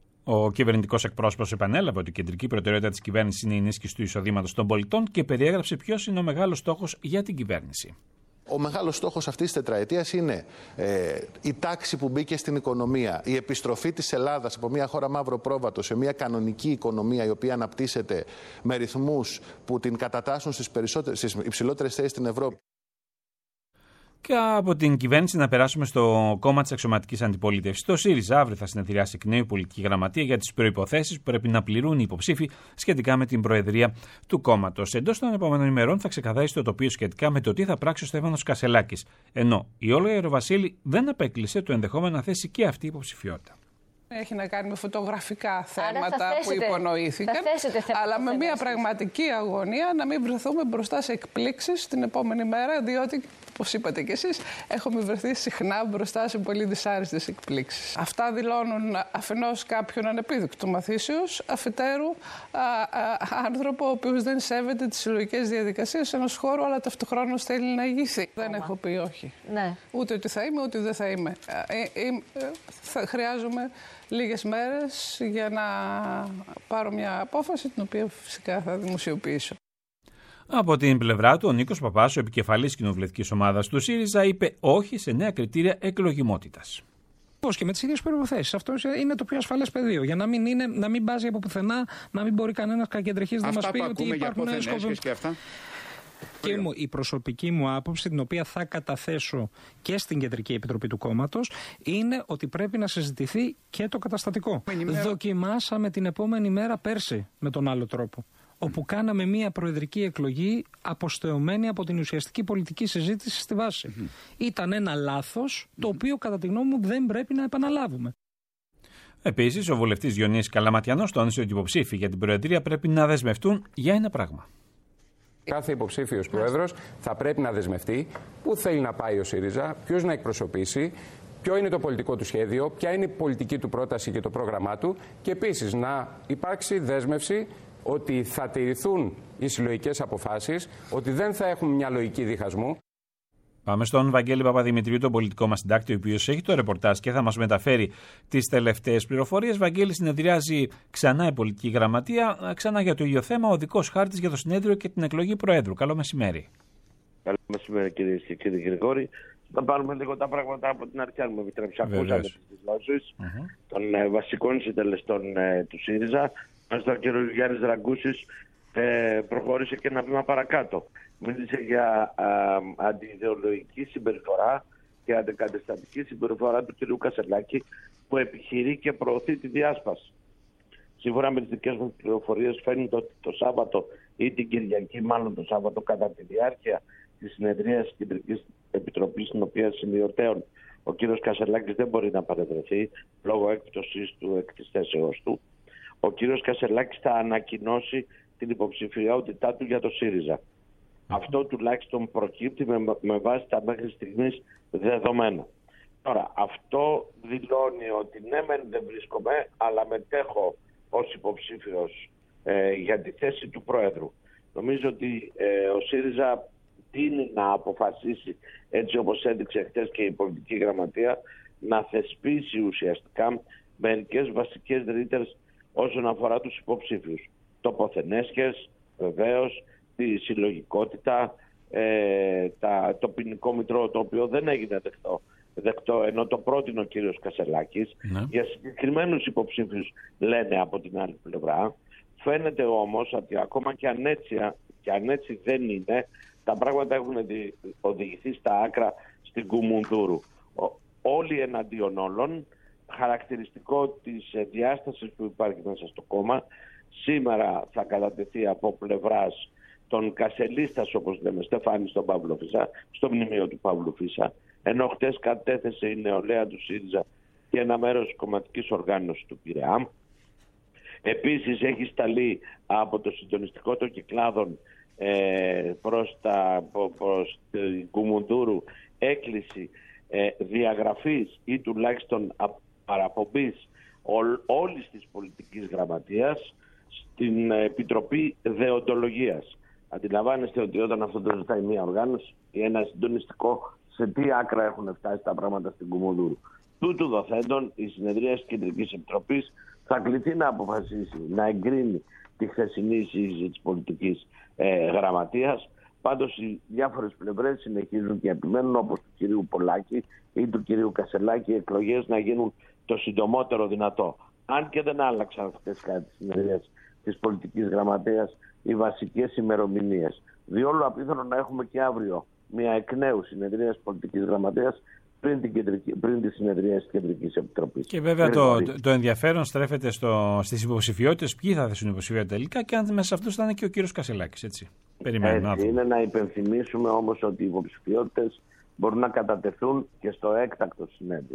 S3: Ο κυβερνητικός εκπρόσωπος επανέλαβε ότι η κεντρική προτεραιότητα της κυβέρνησης είναι η ενίσχυση του εισοδήματος των πολιτών και περιέγραψε ποιος είναι ο μεγάλος στόχος για την κυβέρνηση.
S10: Ο μεγάλος στόχος αυτής της τετραετίας είναι ε, η τάξη που μπήκε στην οικονομία, η επιστροφή της Ελλάδας από μια χώρα μαύρο πρόβατο σε μια κανονική οικονομία η οποία αναπτύσσεται με ρυθμούς που την κατατάσσουν στις, στις υψηλότερες θέσεις στην Ευρώπη.
S3: Και από την κυβέρνηση να περάσουμε στο κόμμα της αξιωματικής αντιπολίτευσης. Το ΣΥΡΙΖΑ αύριο θα συνεδριάσει εκ νέου η πολιτική γραμματεία για τις προϋποθέσεις που πρέπει να πληρούν οι υποψήφοι σχετικά με την προεδρία του κόμματος. Εντός των επόμενων ημερών θα ξεκαθαρίσει το τοπίο σχετικά με το τι θα πράξει ο Στέφανος Κασελάκης. Ενώ η Όλγα Ιεροβασίλη δεν απέκλεισε το ενδεχόμενο να θέσει και αυτή η υποψηφιότητα.
S11: Έχει να κάνει με φωτογραφικά θέματα που υπονοήθηκαν, αλλά με μια πραγματική αγωνία να μην βρεθούμε μπροστά σε εκπλήξεις την επόμενη μέρα, διότι, όπως είπατε κι εσείς, έχουμε βρεθεί συχνά μπροστά σε πολύ δυσάρεστες εκπλήξεις. Αυτά δηλώνουν αφενός κάποιον ανεπίδεικτο μαθήσεως, αφετέρου α, α, άνθρωπο ο οποίος δεν σέβεται τις συλλογικές διαδικασίες σε ένας χώρο, αλλά ταυτοχρόνως θέλει να ηγηθεί. Δεν έχω πει όχι. Ναι. Ούτε ότι θα είμαι, ούτε δεν θα είμαι. Ε, ε, ε, θα χρειάζομαι λίγες μέρες για να πάρω μια απόφαση, την οποία φυσικά θα δημοσιοποιήσω.
S3: Από την πλευρά του, ο Νίκος Παπάς, ο επικεφαλής κοινοβουλευτικής ομάδας του ΣΥΡΙΖΑ, είπε όχι σε νέα κριτήρια εκλογιμότητας.
S12: Και με τις ίδιες προϋποθέσεις. Αυτό είναι το πιο ασφαλές πεδίο. Για να μην, είναι, να μην μπάζει από πουθενά, να μην μπορεί κανένας κακεντρεχής να μας πει ότι υπάρχουν σκοποί. Και αυτά. Και μου, η προσωπική μου άποψη, την οποία θα καταθέσω και στην Κεντρική Επιτροπή του κόμματος, είναι ότι πρέπει να συζητηθεί και το καταστατικό. Μέρα... Δοκιμάσαμε την επόμενη μέρα πέρσι με τον άλλο τρόπο, όπου κάναμε μια προεδρική εκλογή αποστεωμένη από την ουσιαστική πολιτική συζήτηση στη βάση. Mm-hmm. Ήταν ένα λάθος, το οποίο κατά τη γνώμη μου δεν πρέπει να επαναλάβουμε.
S3: Επίσης, ο βουλευτής Διονύσης Καλαματιανός τόνισε ότι οι υποψήφοι για την Προεδρία πρέπει να δεσμευτούν για ένα πράγμα.
S13: Κάθε υποψήφιος πρόεδρος θα πρέπει να δεσμευτεί πού θέλει να πάει ο ΣΥΡΙΖΑ, ποιους να εκπροσωπήσει, ποιο είναι το πολιτικό του σχέδιο, ποια είναι η πολιτική του πρόταση και το πρόγραμμά του και επίσης να υπάρξει δέσμευση ότι θα τηρηθούν οι συλλογικές αποφάσεις, ότι δεν θα έχουμε μια λογική διχασμού.
S3: Πάμε στον Βαγγέλη Παπαδημητρίου, τον πολιτικό μας συντάκτη, ο οποίος έχει το ρεπορτάζ και θα μας μεταφέρει τις τελευταίες πληροφορίες. Βαγγέλη, συνεδριάζει ξανά η πολιτική γραμματεία, ξανά για το ίδιο θέμα, ο οδικός χάρτης για το συνέδριο και την εκλογή Προέδρου. Καλό μεσημέρι.
S14: Καλό μεσημέρι, κυρίε και κύριοι Γρηγόρη. Θα πάρουμε λίγο τα πράγματα από την αρχή, αν μου επιτρέψει. Ακούσαμε τις δηλώσεις uh-huh. των ε, βασικών συντελεστών ε, του ΣΥΡΙΖΑ. Ο κ. Γιάννης Ραγκούσης ε, προχώρησε και ένα βήμα παρακάτω. Μίλησε για α, αντιειδεολογική συμπεριφορά και αντικαταστατική συμπεριφορά του κ. Κασελάκη, που επιχειρεί και προωθεί τη διάσπαση. Σύμφωνα με τις δικές μου πληροφορίες, φαίνεται ότι το Σάββατο ή την Κυριακή, μάλλον το Σάββατο, κατά τη διάρκεια της συνεδρίας της Κεντρικής Επιτροπής, στην οποία σημειωτέων ο κ. Κασελάκης δεν μπορεί να παρευρεθεί λόγω έκπτωσης του εκ της θέσεώς του, ο κ. Κασελάκης θα ανακοινώσει την υποψηφιότητά του για το ΣΥΡΙΖΑ. Αυτό τουλάχιστον προκύπτει με, με βάση τα μέχρι στιγμής δεδομένα. Τώρα, αυτό δηλώνει ότι ναι μεν δεν βρίσκομαι, αλλά μετέχω ως υποψήφιος ε, για τη θέση του Πρόεδρου. Νομίζω ότι ε, ο ΣΥΡΙΖΑ τείνει να αποφασίσει, έτσι όπως έδειξε χτες και η πολιτική γραμματεία, να θεσπίσει ουσιαστικά μερικές βασικές ρήτρες όσον αφορά τους υποψήφιους. Τοποθενέσχες, βεβαίως, τη συλλογικότητα, ε, τα, το ποινικό μητρό, το οποίο δεν έγινε δεκτό, δεκτό ενώ το πρότεινε ο κύριος Κασελάκης, ναι. Για συγκεκριμένους υποψήφιους λένε από την άλλη πλευρά. Φαίνεται όμως ότι ακόμα και αν έτσι, και αν έτσι δεν είναι, τα πράγματα έχουν οδηγηθεί στα άκρα στην Κουμουνδούρου. Όλοι εναντίον όλων, χαρακτηριστικό της διάστασης που υπάρχει μέσα στο κόμμα. Σήμερα θα κατατεθεί από πλευράς των Κασελίστας, όπως λέμε, Στεφάνη στον Παύλο Φίσα, στο μνημείο του Παύλου Φίσα, ενώ χτες κατέθεσε η νεολαία του ΣΥΡΙΖΑ και ένα μέρος της κομματικής οργάνωσης του Πειραιά. Επίσης έχει σταλεί από το συντονιστικό των κυκλάδων ε, προς, τα, προς την Κουμουνδούρου έκκληση ε, διαγραφής ή τουλάχιστον παραπομπής όλης της πολιτικής γραμματείας στην Επιτροπή Δεοντολογίας. Αντιλαμβάνεστε ότι όταν αυτό το ζητάει μια οργάνωση ή ένα συντονιστικό, σε τι άκρα έχουν φτάσει τα πράγματα στην Κουμουνδούρου. Τούτου δοθέντων, η συνεδρία της Κεντρικής Επιτροπής θα κληθεί να αποφασίσει να εγκρίνει τη χθεσινή εισήγηση της πολιτικής ε, γραμματείας. Πάντως οι διάφορες πλευρές συνεχίζουν και επιμένουν, όπως του κυρίου Πολάκη ή του κυρίου Κασελάκη, οι εκλογές να γίνουν το συντομότερο δυνατό. Αν και δεν άλλαξαν αυτές κάτι τις συνεδρίες της πολιτικής γραμματείας οι βασικές ημερομηνίες. Διόλου απίθανο να έχουμε και αύριο μια εκ νέου συνεδρία της πολιτικής γραμματείας πριν, την κεντρική, πριν τη συνεδρία της Κεντρικής Επιτροπής.
S3: Και βέβαια το, το, το ενδιαφέρον στρέφεται στο, στις υποψηφιότητες, ποιοι θα θέσουν υποψηφιότητα τελικά και αν μέσα σε αυτούς θα είναι και ο κύριος Κασελάκης, έτσι. Περιμένουμε.
S14: Έτσι, είναι να υπενθυμίσουμε όμως ότι οι υποψηφιότητες μπορούν να κατατεθούν και στο έκτακτο συνέδριο.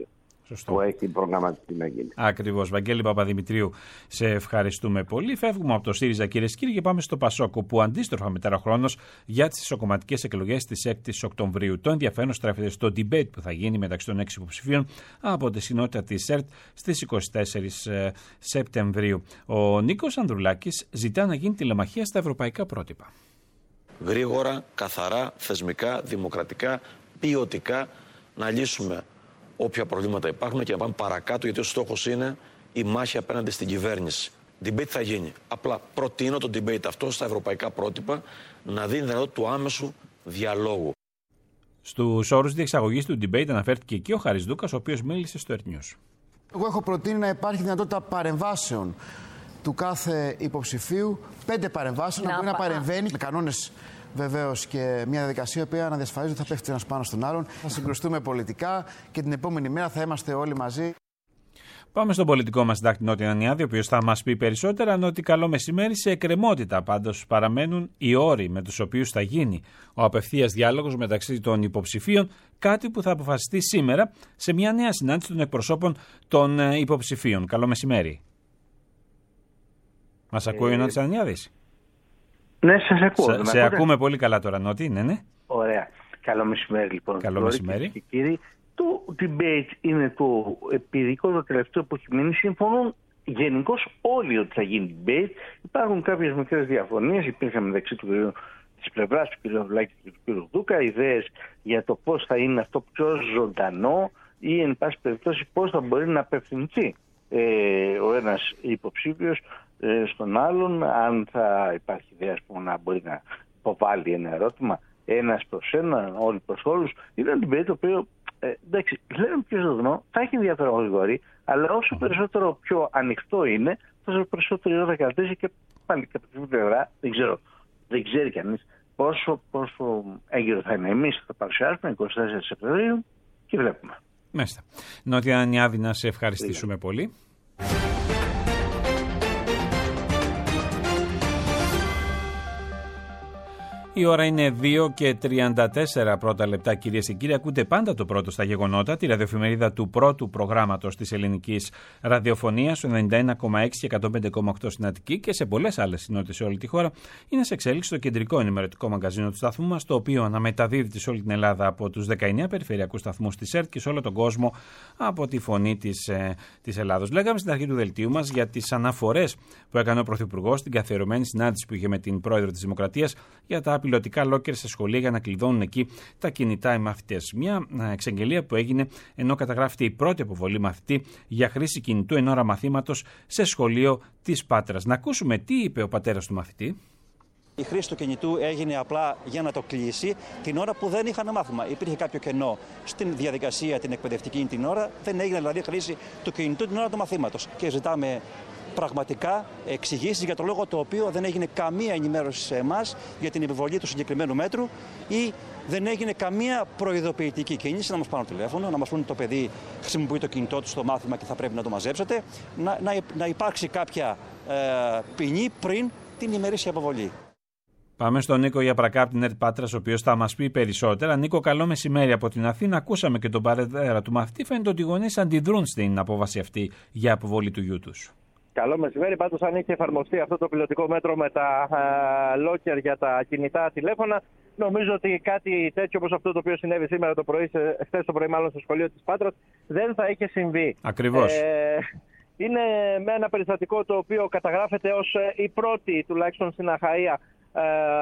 S3: Σωστό.
S14: που έχει προγραμματιστεί να γίνει.
S3: Ακριβώς. Βαγγέλη Παπαδημητρίου, σε ευχαριστούμε πολύ. Φεύγουμε από το ΣΥΡΙΖΑ, κυρίες και κύριοι, και πάμε στο ΠΑΣΟΚ, που αντίστροφα μετρά χρόνος για τις ισοκομματικές εκλογές της έκτης Οκτωβρίου. Το ενδιαφέρον στρέφεται στο debate που θα γίνει μεταξύ των έξι υποψηφίων από τη συνότητα της ΕΡΤ στις είκοσι τέσσερις Σεπτεμβρίου. Ο Νίκος Ανδρουλάκης ζητά να γίνει τηλεμαχία στα ευρωπαϊκά πρότυπα.
S15: Γρήγορα, καθαρά, θεσμικά, δημοκρατικά, ποιοτικά, να λύσουμε όποια προβλήματα υπάρχουν και να πάμε παρακάτω, γιατί ο στόχος είναι η μάχη απέναντι στην κυβέρνηση. Debate θα γίνει. Απλά προτείνω το debate αυτό στα ευρωπαϊκά πρότυπα να δίνει δυνατότητα του άμεσου διαλόγου.
S3: Στους όρους διεξαγωγής του debate αναφέρθηκε και ο Χάρης Δούκας, ο οποίος μίλησε στο Earth News.
S16: Εγώ έχω προτείνει να υπάρχει δυνατότητα παρεμβάσεων του κάθε υποψηφίου, πέντε παρεμβάσεων, να, να μπορεί να παρεμβαίνει με κανόνες. Βεβαίως και μια διαδικασία η οποία να διασφαλίζει ότι θα πέφτει ένας πάνω στον άλλον. Θα συγκρουστούμε πολιτικά και την επόμενη μέρα θα είμαστε όλοι μαζί.
S3: Πάμε στον πολιτικό μας συντάκτη Νότιο Ανιάδη, ο οποίος θα μας πει περισσότερα. Ενώ ότι καλό μεσημέρι, σε εκκρεμότητα πάντως παραμένουν οι όροι με τους οποίους θα γίνει ο απευθείας διάλογος μεταξύ των υποψηφίων. Κάτι που θα αποφασιστεί σήμερα σε μια νέα συνάντηση των εκπροσώπων των υποψηφίων. Καλό μεσημέρι. Μας ακούει ε... ο Νότιος Ανιάδης?
S17: Ναι, σας ακούω.
S3: Σε, σε ακούμε πολύ καλά τώρα, Νότι, ναι, ναι.
S17: Ωραία. Καλό μεσημέρι, λοιπόν.
S3: Καλό μεσημέρι.
S17: Και κύριοι, το debate είναι το επιδικό, το τελευταίο που έχει μείνει. Συμφωνούν γενικώς όλοι ότι θα γίνει debate. Υπάρχουν κάποιες μικρές διαφωνίες. Υπήρχαν μεταξύ του της πλευράς του κ. Ανδρουλάκη και του κ. Δούκα ιδέες για το πώς θα είναι αυτό πιο ζωντανό ή, εν πάση περιπτώσει, πώς θα μπορεί να απευθυνθεί ε, ο ένας υποψήφιος στον άλλον, αν θα υπάρχει ιδέα που να μπορεί να υποβάλει ένα ερώτημα ένας προς έναν, όλοι προς όλους. Είναι ένα debate το οποίο, ε, εντάξει, λέμε πιο ζωντανό, θα έχει ενδιαφέρον γρήγορη, αλλά όσο περισσότερο πιο ανοιχτό είναι, τόσο περισσότερο ώρα θα κρατήσει και πάλι και από την πλευρά, δεν ξέρω, δεν ξέρει κανείς πόσο, πόσο έγκυρο θα είναι. Εμείς θα παρουσιάσουμε είκοσι τέσσερις Σεπτεμβρίου και βλέπουμε.
S3: Μάλιστα. Νότια Ανιάδη, να σε ευχαριστήσουμε Λίγα. πολύ. Η ώρα είναι δύο και τριάντα τέσσερα πρώτα λεπτά, κυρίες και κύριοι. Ακούτε πάντα το πρώτο στα γεγονότα, τη ραδιοεφημερίδα του πρώτου προγράμματος της ελληνικής ραδιοφωνίας, στο ενενήντα ένα κόμμα έξι και εκατόν πέντε κόμμα οκτώ στην Αττική και σε πολλές άλλες συνότητες σε όλη τη χώρα. Είναι σε εξέλιξη το κεντρικό ενημερωτικό μαγκαζίνο του σταθμού μας, το οποίο αναμεταδίδεται σε όλη την Ελλάδα από τους δεκαεννέα περιφερειακούς σταθμούς της ΕΡΤ και σε όλο τον κόσμο από τη φωνή της, ε, της Ελλάδος. Λέγαμε στην αρχή του δελτίου μας για τις αναφορές που έκανε ο Πρωθυπουργός στην καθιερωμένη συνάντηση που είχε με την Πρόεδρο της Δημοκρατίας για τα πιλωτικά λόκερ σε σχολεία για να κλειδώνουν εκεί τα κινητά οι μαθητές. Μια εξαγγελία που έγινε ενώ καταγράφεται η πρώτη αποβολή μαθητή για χρήση κινητού εν ώρα μαθήματος σε σχολείο της Πάτρας. Να ακούσουμε τι είπε ο πατέρας του μαθητή.
S18: Η χρήση του κινητού έγινε απλά για να το κλείσει την ώρα που δεν είχαν μάθημα. Υπήρχε κάποιο κενό στην διαδικασία την εκπαιδευτική την ώρα, δεν έγινε δηλαδή χρήση του κινητού την ώρα του μαθήματος. Και ζητάμε πραγματικά εξηγήσεις για το λόγο το οποίο δεν έγινε καμία ενημέρωση σε εμάς για την επιβολή του συγκεκριμένου μέτρου ή δεν έγινε καμία προειδοποιητική κίνηση να μας πάρουν τηλέφωνο, να μας πούνε το παιδί χρησιμοποιεί το κινητό του στο μάθημα και θα πρέπει να το μαζέψετε, να, να, να υπάρξει κάποια ε, ποινή πριν την ημερήσια αποβολή.
S3: Πάμε στον Νίκο Γιαπρακά από την ΕΡΤ Πάτρας, ο οποίος θα μας πει περισσότερα. Νίκο, καλό μεσημέρι από την Αθήνα. Ακούσαμε και τον πατέρα του μαθητή. Φαίνεται ότι οι γονείς αντιδρούν στην απόβαση αυτή για αποβολή του γιού τους.
S19: Καλό μεσημέρι. Πάντως, αν είχε εφαρμοστεί αυτό το πιλωτικό μέτρο με τα λόκερ για τα κινητά τηλέφωνα, νομίζω ότι κάτι τέτοιο όπως αυτό το οποίο συνέβη σήμερα το πρωί, χθες το πρωί μάλλον στο σχολείο της Πάτρας, δεν θα είχε συμβεί.
S3: Ακριβώς.
S19: Ε, είναι με ένα περιστατικό το οποίο καταγράφεται ως η πρώτη, τουλάχιστον στην Αχαΐα, Ε,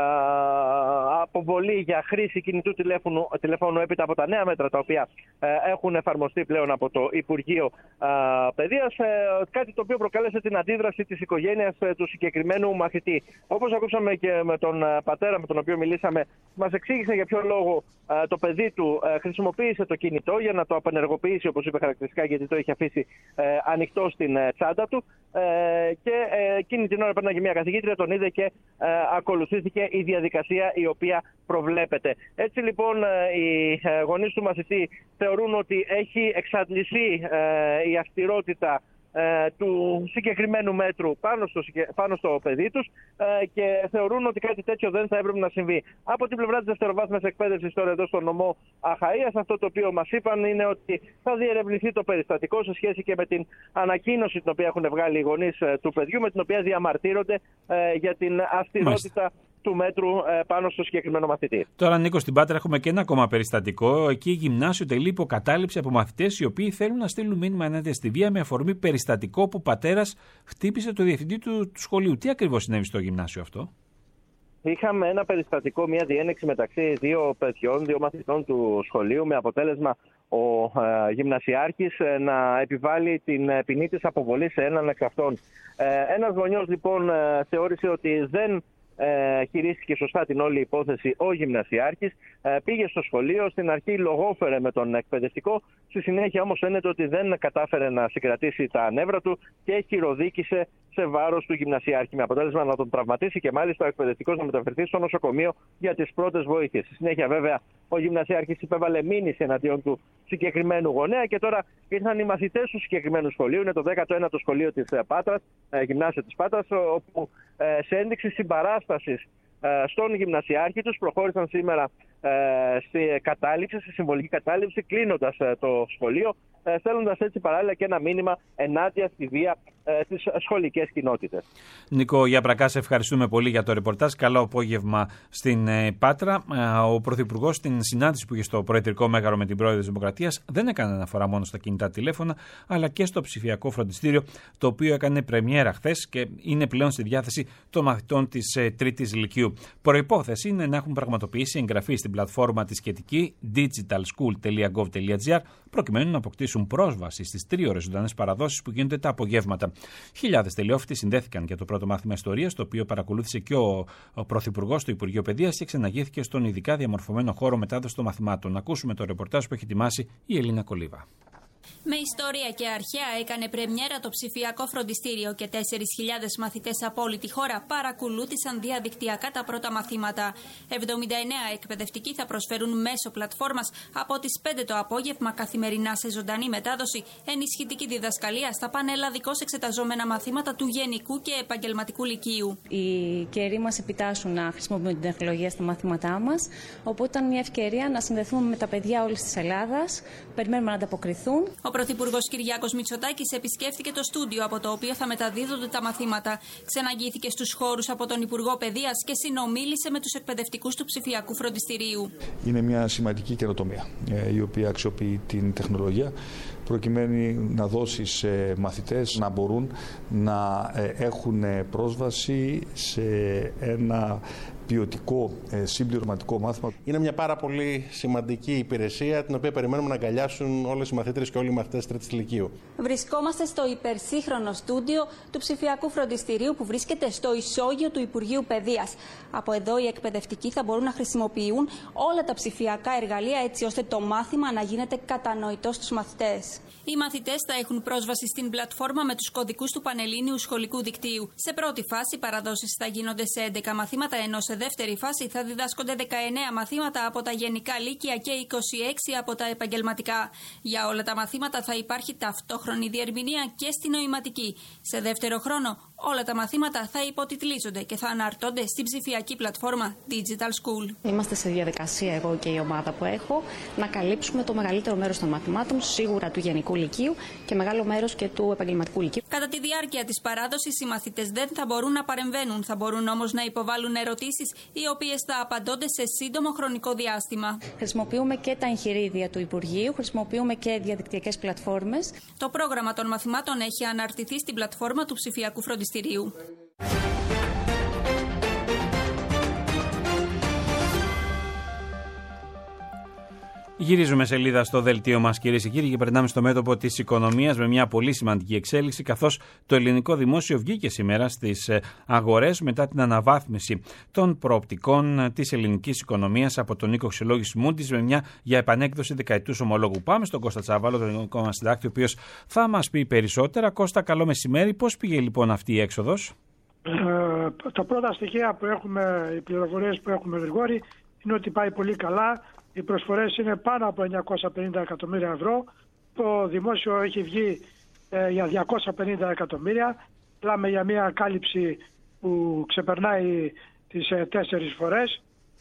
S19: αποβολή για χρήση κινητού τηλέφωνου, τηλεφώνου έπειτα από τα νέα μέτρα τα οποία ε, έχουν εφαρμοστεί πλέον από το Υπουργείο ε, Παιδείας, ε, κάτι το οποίο προκάλεσε την αντίδραση της οικογένειας ε, του συγκεκριμένου μαθητή. Όπως ακούσαμε και με τον ε, πατέρα με τον οποίο μιλήσαμε, μας εξήγησε για ποιο λόγο ε, το παιδί του ε, χρησιμοποίησε το κινητό για να το απενεργοποιήσει, όπως είπε χαρακτηριστικά, γιατί το είχε αφήσει ε, ανοιχτό στην ε, τσάντα του ε, και ε, εκείνη την ώρα πέρναγε μια καθηγήτρια, τον είδε και ε, ακολουθήθηκε η διαδικασία η οποία προβλέπεται. Έτσι λοιπόν οι γονείς του μαθητή θεωρούν ότι έχει εξαντληθεί η αυστηρότητα ε, του συγκεκριμένου μέτρου πάνω στο, πάνω στο παιδί τους ε, και θεωρούν ότι κάτι τέτοιο δεν θα έπρεπε να συμβεί. Από την πλευρά της δευτεροβάθμιας εκπαίδευσης τώρα εδώ στο νομό Αχαΐας, αυτό το οποίο μας είπαν είναι ότι θα διερευνηθεί το περιστατικό σε σχέση και με την ανακοίνωση την οποία έχουν βγάλει οι γονείς ε, του παιδιού, με την οποία διαμαρτύρονται ε, για την αυστηρότητα του μέτρου ε, πάνω στο συγκεκριμένο μαθητή.
S3: Τώρα, Νίκο, στην Πάτρα έχουμε και ένα ακόμα περιστατικό. Εκεί η γυμνάσιο τελεί υποκατάληψη από μαθητές οι οποίοι θέλουν να στείλουν μήνυμα ενάντια στη βία με αφορμή περιστατικό που ο πατέρας χτύπησε το διευθυντή του, του σχολείου. Τι ακριβώς συνέβη στο γυμνάσιο αυτό?
S19: Είχαμε ένα περιστατικό, μια διένεξη μεταξύ δύο παιδιών, δύο μαθητών του σχολείου, με αποτέλεσμα ο ε, γυμνασιάρχης ε, να επιβάλλει την ποινή της αποβολής σε έναν εξ αυτών. Ε, ένας γονιός λοιπόν ε, θεώρησε ότι δεν Ε, χειρίστηκε σωστά την όλη υπόθεση ο γυμνασιάρχης, ε, πήγε στο σχολείο, στην αρχή λογόφερε με τον εκπαιδευτικό, στη συνέχεια όμως φαίνεται ότι δεν κατάφερε να συγκρατήσει τα νεύρα του και χειροδίκησε σε βάρος του γυμνασιάρχη, με αποτέλεσμα να τον τραυματίσει και μάλιστα ο εκπαιδευτικός να μεταφερθεί στο νοσοκομείο για τις πρώτες βοήθειες. Στη συνέχεια βέβαια ο γυμνασιάρχης υπέβαλε μήνυση εναντίον του συγκεκριμένου γονέα και τώρα ήρθαν οι μαθητές του συγκεκριμένου σχολείου, είναι το δέκατο ένατο σχολείο της Πάτρας, ε, γυμνάσιο της Πάτρας, όπου ε, σε ένδειξη συμπαράστασης ε, στον γυμνασιάρχη τους προχώρησαν σήμερα ε, στη κατάληψη, στη συμβολική κατάληψη, κλείνοντας ε, το σχολείο, ε, στέλνοντας έτσι παράλληλα και ένα μήνυμα ενάντια στη βία ε, στις σχολικές κοινότητες.
S3: Νίκο Γιαπρακά, σε ευχαριστούμε πολύ για το ρεπορτάζ. Καλό απόγευμα στην ε, Πάτρα. Ε, ο Πρωθυπουργός στην συνάντηση που είχε στο Προεδρικό Μέγαρο με την Πρόεδρο της Δημοκρατίας δεν έκανε αναφορά μόνο στα κινητά τηλέφωνα, αλλά και στο ψηφιακό φροντιστήριο, το οποίο έκανε πρεμιέρα χθες και είναι πλέον στη διάθεση των μαθητών της ε, τρίτης Λυκείου. Προϋπόθεση είναι να έχουν πραγματοποιήσει εγγραφή στην πλατφόρμα τη σχετική digital school τελεία gov τελεία gr, προκειμένου να αποκτήσουν πρόσβαση στις τρίωρες ζωντανές παραδόσεις που γίνονται τα απογεύματα. Χιλιάδες τελειόφοιτοι συνδέθηκαν για το πρώτο μάθημα ιστορίας, το οποίο παρακολούθησε και ο, ο Πρωθυπουργός του Υπουργείου Παιδείας και ξεναγήθηκε στον ειδικά διαμορφωμένο χώρο μετάδοση των μαθημάτων. Να ακούσουμε το ρεπορτάζ που έχει ετοιμάσει η Ελίνα Κολίβα.
S20: Με ιστορία και αρχαία έκανε πρεμιέρα το ψηφιακό φροντιστήριο και τέσσερις χιλιάδες μαθητές από όλη τη χώρα παρακολούθησαν διαδικτυακά τα πρώτα μαθήματα. εβδομήντα εννέα εκπαιδευτικοί θα προσφέρουν μέσω πλατφόρμας από τις πέντε το απόγευμα καθημερινά σε ζωντανή μετάδοση ενισχυτική διδασκαλία στα πανελλαδικώς εξεταζόμενα μαθήματα του γενικού και επαγγελματικού λυκείου.
S21: Οι καιροί μας επιτάσσουν να χρησιμοποιούμε την τεχνολογία στα μαθήματά μας, οπότε ήταν μια ευκαιρία να συνδεθούμε με τα παιδιά όλης της Ελλάδας. Περιμένουμε να ανταποκριθούν.
S20: Ο Πρωθυπουργός Κυριάκος Μητσοτάκης επισκέφθηκε το στούντιο από το οποίο θα μεταδίδονται τα μαθήματα. Ξεναγήθηκε στους χώρους από τον Υπουργό Παιδείας και συνομίλησε με τους εκπαιδευτικούς του ψηφιακού φροντιστηρίου.
S7: Είναι μια σημαντική καινοτομία, η οποία αξιοποιεί την τεχνολογία προκειμένου να δώσει σε μαθητές να μπορούν να έχουν πρόσβαση σε ένα ποιοτικό, συμπληρωματικό μάθημα.
S22: Είναι μια πάρα πολύ σημαντική υπηρεσία, την οποία περιμένουμε να αγκαλιάσουν όλες οι μαθήτρες και όλοι οι μαθητές τρίτης Λυκείου.
S20: Βρισκόμαστε στο υπερσύγχρονο στούντιο του ψηφιακού φροντιστηρίου που βρίσκεται στο ισόγειο του Υπουργείου Παιδείας. Από εδώ οι εκπαιδευτικοί θα μπορούν να χρησιμοποιούν όλα τα ψηφιακά εργαλεία έτσι ώστε το μάθημα να γίνεται κατανοητό στους μαθητές. Οι μαθητές θα έχουν πρόσβαση στην πλατφόρμα με τους κωδικούς του Πανελλήνιου Σχολικού Δικτύου. Σε πρώτη φάση, παραδόσεις θα γίνονται σε έντεκα μαθήματα, ενώ σε δεύτερη φάση θα διδάσκονται δεκαεννέα μαθήματα από τα γενικά λύκεια και είκοσι έξι από τα επαγγελματικά. Για όλα τα μαθήματα θα υπάρχει ταυτόχρονη διερμηνία και στη νοηματική. Σε δεύτερο χρόνο, όλα τα μαθήματα θα υποτιτλίζονται και θα αναρτώνται στην ψηφιακή πλατφόρμα Digital School.
S21: Είμαστε σε διαδικασία, εγώ και η ομάδα που έχω, να καλύψουμε το μεγαλύτερο μέρος των μαθημάτων, σίγουρα του γενικού λυκείου και μεγάλο μέρος και του επαγγελματικού λυκείου.
S20: Κατά τη διάρκεια της παράδοσης, οι μαθητές δεν θα μπορούν να παρεμβαίνουν, θα μπορούν όμως να υποβάλουν ερωτήσεις, οι οποίες θα απαντώνται σε σύντομο χρονικό διάστημα.
S21: Χρησιμοποιούμε και τα εγχειρίδια του Υπουργείου, χρησιμοποιούμε και διαδικτυακές πλατφόρμες.
S20: Το πρόγραμμα των μαθημάτων έχει αναρτηθεί στην πλατφόρμα του ψηφιακού φροντιστηρίου.
S3: Γυρίζουμε σελίδα στο δελτίο μας, κυρίες και κύριοι, και περνάμε στο μέτωπο της οικονομίας με μια πολύ σημαντική εξέλιξη, καθώς το ελληνικό δημόσιο βγήκε σήμερα στις αγορές μετά την αναβάθμιση των προοπτικών της ελληνικής οικονομίας από τον οίκο αξιολόγησης Moody's με μια για επανέκδοση δεκαετούς ομολόγου. Πάμε στον Κώστα Τσάβαλο, τον ελληνικό μας συντάκτη, ο οποίος θα μας πει περισσότερα. Κώστα, καλό μεσημέρι. Πώς πήγε λοιπόν αυτή η έξοδος?
S23: Ε, τα πρώτα στοιχεία που έχουμε, οι πληροφορίες που έχουμε, Γρηγόρη, είναι ότι πάει πολύ καλά. Οι προσφορές είναι πάνω από εννιακόσια πενήντα εκατομμύρια ευρώ. Το δημόσιο έχει βγει ε, για διακόσια πενήντα εκατομμύρια. Μιλάμε για μια κάλυψη που ξεπερνάει τις ε, τέσσερις φορές.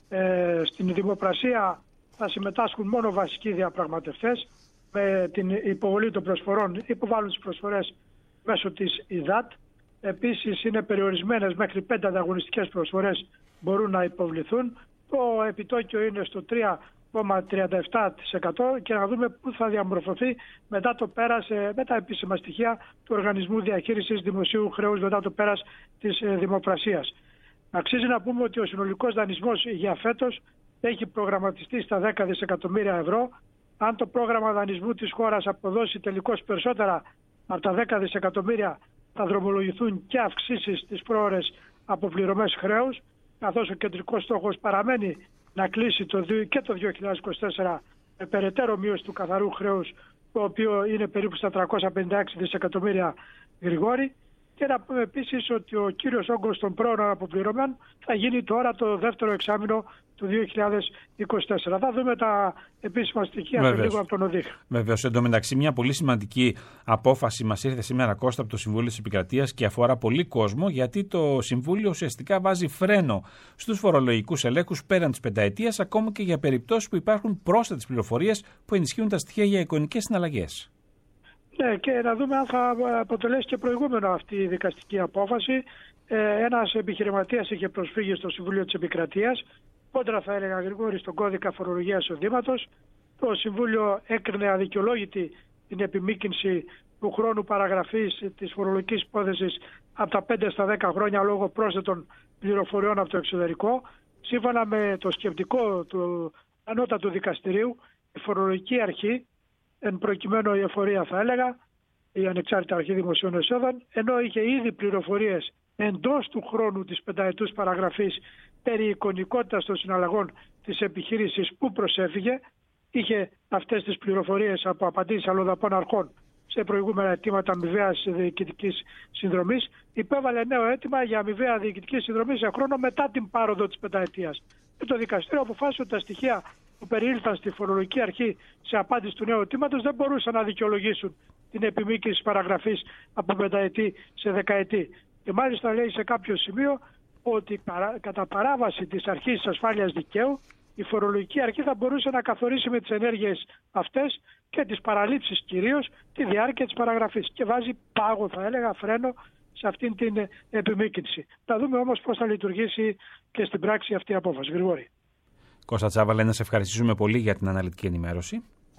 S23: Ε, στην δημοπρασία θα συμμετάσχουν μόνο βασικοί διαπραγματευτές. Με την υποβολή των προσφορών υποβάλλουν τις προσφορές μέσω της ΙΔΑΤ. Επίσης είναι περιορισμένες, μέχρι πέντε ανταγωνιστικές προσφορές μπορούν να υποβληθούν. Το επιτόκιο είναι στο τρία κόμμα τριάντα επτά τοις εκατό και να δούμε πού θα διαμορφωθεί μετά το πέρας, με τα επίσημα στοιχεία του Οργανισμού Διαχείρισης Δημοσίου Χρέους μετά το πέρας της δημοπρασίας. Αξίζει να πούμε ότι ο συνολικός δανεισμός για φέτος έχει προγραμματιστεί στα δέκα δισεκατομμύρια ευρώ. Αν το πρόγραμμα δανεισμού της χώρας αποδώσει τελικώς περισσότερα από τα δέκα δισεκατομμύρια, θα δρομολογηθούν και αυξήσεις στις πρόωρες αποπληρωμές χρέους, καθώς ο κεντρικός στόχος παραμένει να κλείσει το, και το δύο χιλιάδες είκοσι τέσσερα με περαιτέρω μείωση του καθαρού χρέους, το οποίο είναι περίπου στα τριακόσια πενήντα έξι δισεκατομμύρια, Γρηγόρη. Και να πούμε επίσης ότι ο κύριος όγκος των πρόωρων αποπληρωμένων θα γίνει τώρα το δεύτερο εξάμηνο του δύο χιλιάδες είκοσι τέσσερα. Θα δούμε τα επίσημα στοιχεία σε λίγο από τον ΟΔΙΧ.
S3: Βεβαίως. Εν τω μεταξύ, μια πολύ σημαντική απόφαση μας ήρθε σήμερα, Κώστα, από το Συμβούλιο της Επικρατείας και αφορά πολύ κόσμο, γιατί το Συμβούλιο ουσιαστικά βάζει φρένο στους φορολογικούς ελέγχους πέραν της πενταετίας, ακόμα και για περιπτώσεις που υπάρχουν πρόσθετες πληροφορίες που ενισχύουν τα στοιχεία για εικονικές συναλλαγές.
S23: Ναι, και να δούμε αν θα αποτελέσει και προηγούμενο αυτή η δικαστική απόφαση. Ε, ένας επιχειρηματίας είχε προσφύγει στο Συμβούλιο της Επικρατείας, κόντρα θα έλεγα, Γρηγόρη, στον κώδικα φορολογίας εισοδήματος. Το Συμβούλιο έκρινε αδικαιολόγητη την επιμήκυνση του χρόνου παραγραφής της φορολογικής υπόθεσης από τα πέντε στα δέκα χρόνια λόγω πρόσθετων πληροφοριών από το εξωτερικό. Σύμφωνα με το σκεπτικό του Ανώτατου Δικαστηρίου, η φορολογική αρχή, εν προκειμένου η εφορία θα έλεγα, η Ανεξάρτητη Αρχή Δημοσίων Εσόδων, ενώ είχε ήδη πληροφορίες εντός του χρόνου της πενταετούς παραγραφής περί εικονικότητας των συναλλαγών της επιχείρησης που προσέφυγε, είχε αυτές τις πληροφορίες από απαντήσεις αλλοδαπών αρχών σε προηγούμενα αιτήματα αμοιβαίας διοικητικής συνδρομής, υπέβαλε νέο αίτημα για αμοιβαία διοικητική συνδρομή σε χρόνο μετά την πάροδο της πενταετίας. Και το δικαστήριο αποφάσισε ότι τα στοιχεία που περιήλθαν στη φορολογική αρχή σε απάντηση του νέου αιτήματος δεν μπορούσαν να δικαιολογήσουν την επιμήκυνση παραγραφής από πενταετή σε δεκαετή. Και μάλιστα λέει σε κάποιο σημείο ότι κατά παράβαση της αρχής της ασφάλειας δικαίου, η φορολογική αρχή θα μπορούσε να καθορίσει με τις ενέργειες αυτές και τις παραλήψεις κυρίως τη διάρκεια της παραγραφής. Και βάζει πάγο, θα έλεγα, φρένο σε αυτήν την επιμήκυνση. Θα δούμε όμως πώς θα λειτουργήσει και στην πράξη αυτή η απόφαση. Γρηγόρη.
S3: Κώστα Τσάβαλε, να σε ευχαριστήσουμε πολύ για την αναλυτική ενημέρωση.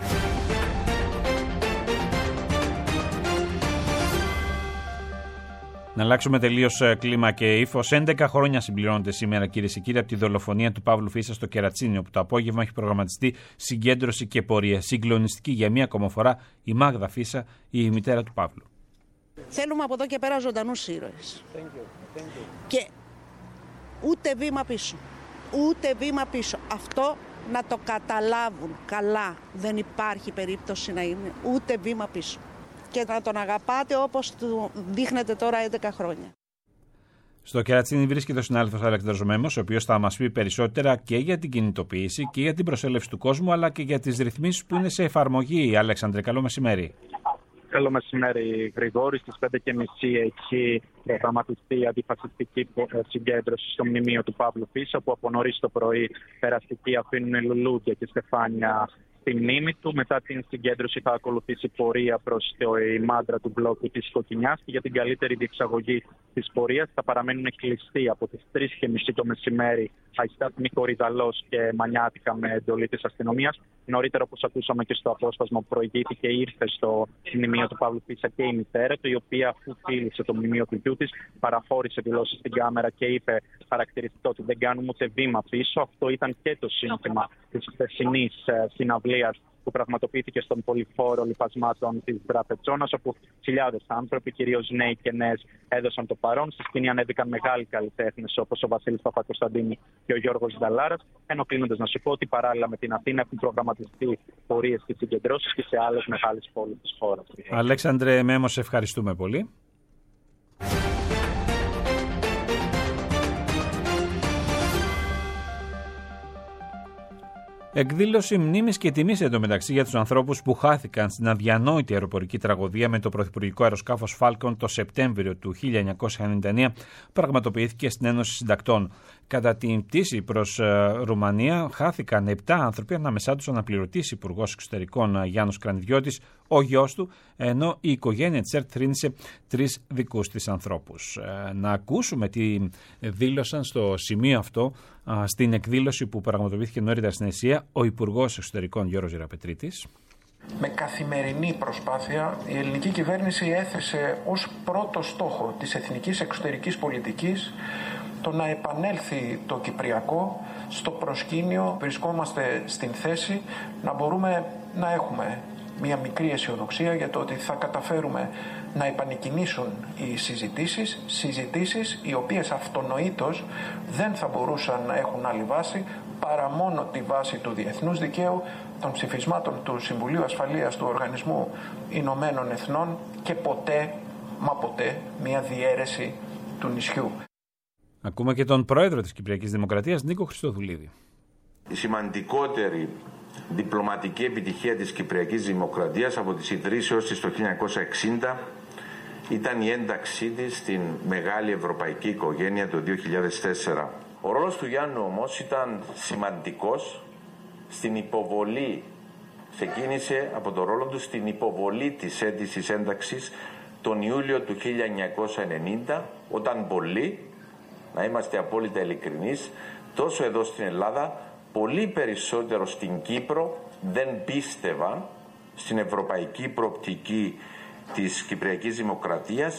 S3: Να αλλάξουμε τελείως κλίμα και ύφος. έντεκα χρόνια συμπληρώνονται σήμερα, κυρίες και κύριοι, από τη δολοφονία του Παύλου Φίσα στο Κερατσίνι, όπου το απόγευμα έχει προγραμματιστεί συγκέντρωση και πορεία. Συγκλονιστική για μία ακόμα φορά η Μάγδα Φίσα, η μητέρα του Παύλου.
S2: Θέλουμε από εδώ και πέρα ζωντανούς ήρωες. Thank you. Thank you. Και ούτε βήμα πίσω. Ούτε βήμα πίσω. Αυτό να το καταλάβουν καλά. Δεν υπάρχει περίπτωση να είναι ούτε βήμα πίσω. Και να τον αγαπάτε όπως του δείχνετε τώρα έντεκα χρόνια.
S3: Στο Κερατσίνι βρίσκεται ο συνάδελφος Αλέξανδρος Μέμος, ο οποίος θα μας πει περισσότερα και για την κινητοποίηση και για την προσέλευση του κόσμου, αλλά και για τις ρυθμίσεις που είναι σε εφαρμογή. Αλέξανδρε, καλό μεσημέρι.
S4: Καλό μεσημέρι, Γρηγόρη. Στις πέντε και μισή έχει προγραμματιστεί η αντιφασιστική συγκέντρωση στο μνημείο του Παύλου Φίσα, που από νωρίς το πρωί περαστικοί αφήνουν λουλούδια και στεφάνια στη μνήμη του. Μετά την συγκέντρωση θα ακολουθήσει πορεία προς τη μάντρα του μπλόκου της Κοκκινιάς και για την καλύτερη διεξαγωγή της πορείας θα παραμένουν κλειστοί από τις τρεις και μισή το μεσημέρι αϊστάθμοι Κορυδαλός και Μανιάτικα με εντολή της αστυνομίας. Νωρίτερα, όπως ακούσαμε και στο απόσπασμα που προηγήθηκε, ήρθε στο μνημείο του Παύλου Φίσα και η μητέρα του, η οποία αφού φίλησε το μνημείο του γιού της, παραχώρησε δηλώσεις στην κάμερα και είπε χαρακτηριστικό ότι δεν κάνουμε ούτε βήμα πίσω. Αυτό ήταν και το σύνθημα της χθεσινής συναυλίας που πραγματοποιήθηκε στον πολυφόρο λιπασμάτων της Δραπετσόνας, όπου χιλιάδες άνθρωποι, κυρίως νέοι και νέες, έδωσαν το παρόν. Στη σκηνή ανέβηκαν μεγάλοι καλλιτέχνες όπως ο Βασίλης Παπακοσταντίνου και ο Γιώργος Νταλάρας. Ενώ κλείνοντας να σου πω ότι παράλληλα με την Αθήνα έχουν προγραμματιστεί πορείες και συγκεντρώσεις και σε άλλες μεγάλες πόλεις της χώρας.
S3: Αλέξανδρε Μέμο, σε ευχαριστούμε πολύ. Εκδήλωση μνήμης και τιμής εντωμεταξύ για τους ανθρώπους που χάθηκαν στην αδιανόητη αεροπορική τραγωδία με το πρωθυπουργικό αεροσκάφος Falcon το Σεπτέμβριο του χίλια εννιακόσια ενενήντα εννέα πραγματοποιήθηκε στην Ένωση Συντακτών. Κατά την πτήση προς Ρουμανία χάθηκαν επτά άνθρωποι, ανάμεσά τους ο αναπληρωτής Υπουργός Εξωτερικών Γιάννος Κρανιδιώτης, ο γιος του, ενώ η οικογένεια της ΕΡΤ θρήνησε τρεις δικούς της ανθρώπους. Να ακούσουμε τι δήλωσαν στο σημείο αυτό, στην εκδήλωση που πραγματοποιήθηκε νωρίτερα στην Εσία, ο Υπουργός Εξωτερικών Γιώργος Γεραπετρίτης.
S1: Με καθημερινή προσπάθεια η ελληνική κυβέρνηση έθεσε ως πρώτο στόχο της εθνικής εξωτερικής πολιτικής το να επανέλθει το Κυπριακό στο προσκήνιο. Βρισκόμαστε στην θέση να μπορούμε να έχουμε μια μικρή αισιοδοξία για το ότι θα καταφέρουμε να επανεκκινήσουν οι συζητήσεις, συζητήσεις οι οποίες αυτονοήτως δεν θα μπορούσαν να έχουν άλλη βάση παρά μόνο τη βάση του διεθνούς δικαίου, των ψηφισμάτων του Συμβουλίου Ασφαλείας του Οργανισμού Ηνωμένων Εθνών και ποτέ, μα ποτέ, μια διαίρεση του νησιού.
S3: Ακούμε και τον πρόεδρο της Κυπριακής Δημοκρατίας, Νίκο Χριστοδουλίδη.
S5: Η σημαντικότερη διπλωματική επιτυχία της Κυπριακής Δημοκρατίας από τις ιδρύσεως της το χίλια εννιακόσια εξήντα ήταν η ένταξή της στην μεγάλη ευρωπαϊκή οικογένεια το δύο χιλιάδες τέσσερα. Ο ρόλος του Γιάννου όμως ήταν σημαντικός στην υποβολή, ξεκίνησε από το ρόλο του στην υποβολή της αίτησης ένταξης τον Ιούλιο του χίλια εννιακόσια ενενήντα, όταν πολλοί, να είμαστε απόλυτα ειλικρινείς, τόσο εδώ στην Ελλάδα, πολύ περισσότερο στην Κύπρο, δεν πίστευαν στην ευρωπαϊκή προοπτική της Κυπριακής Δημοκρατίας.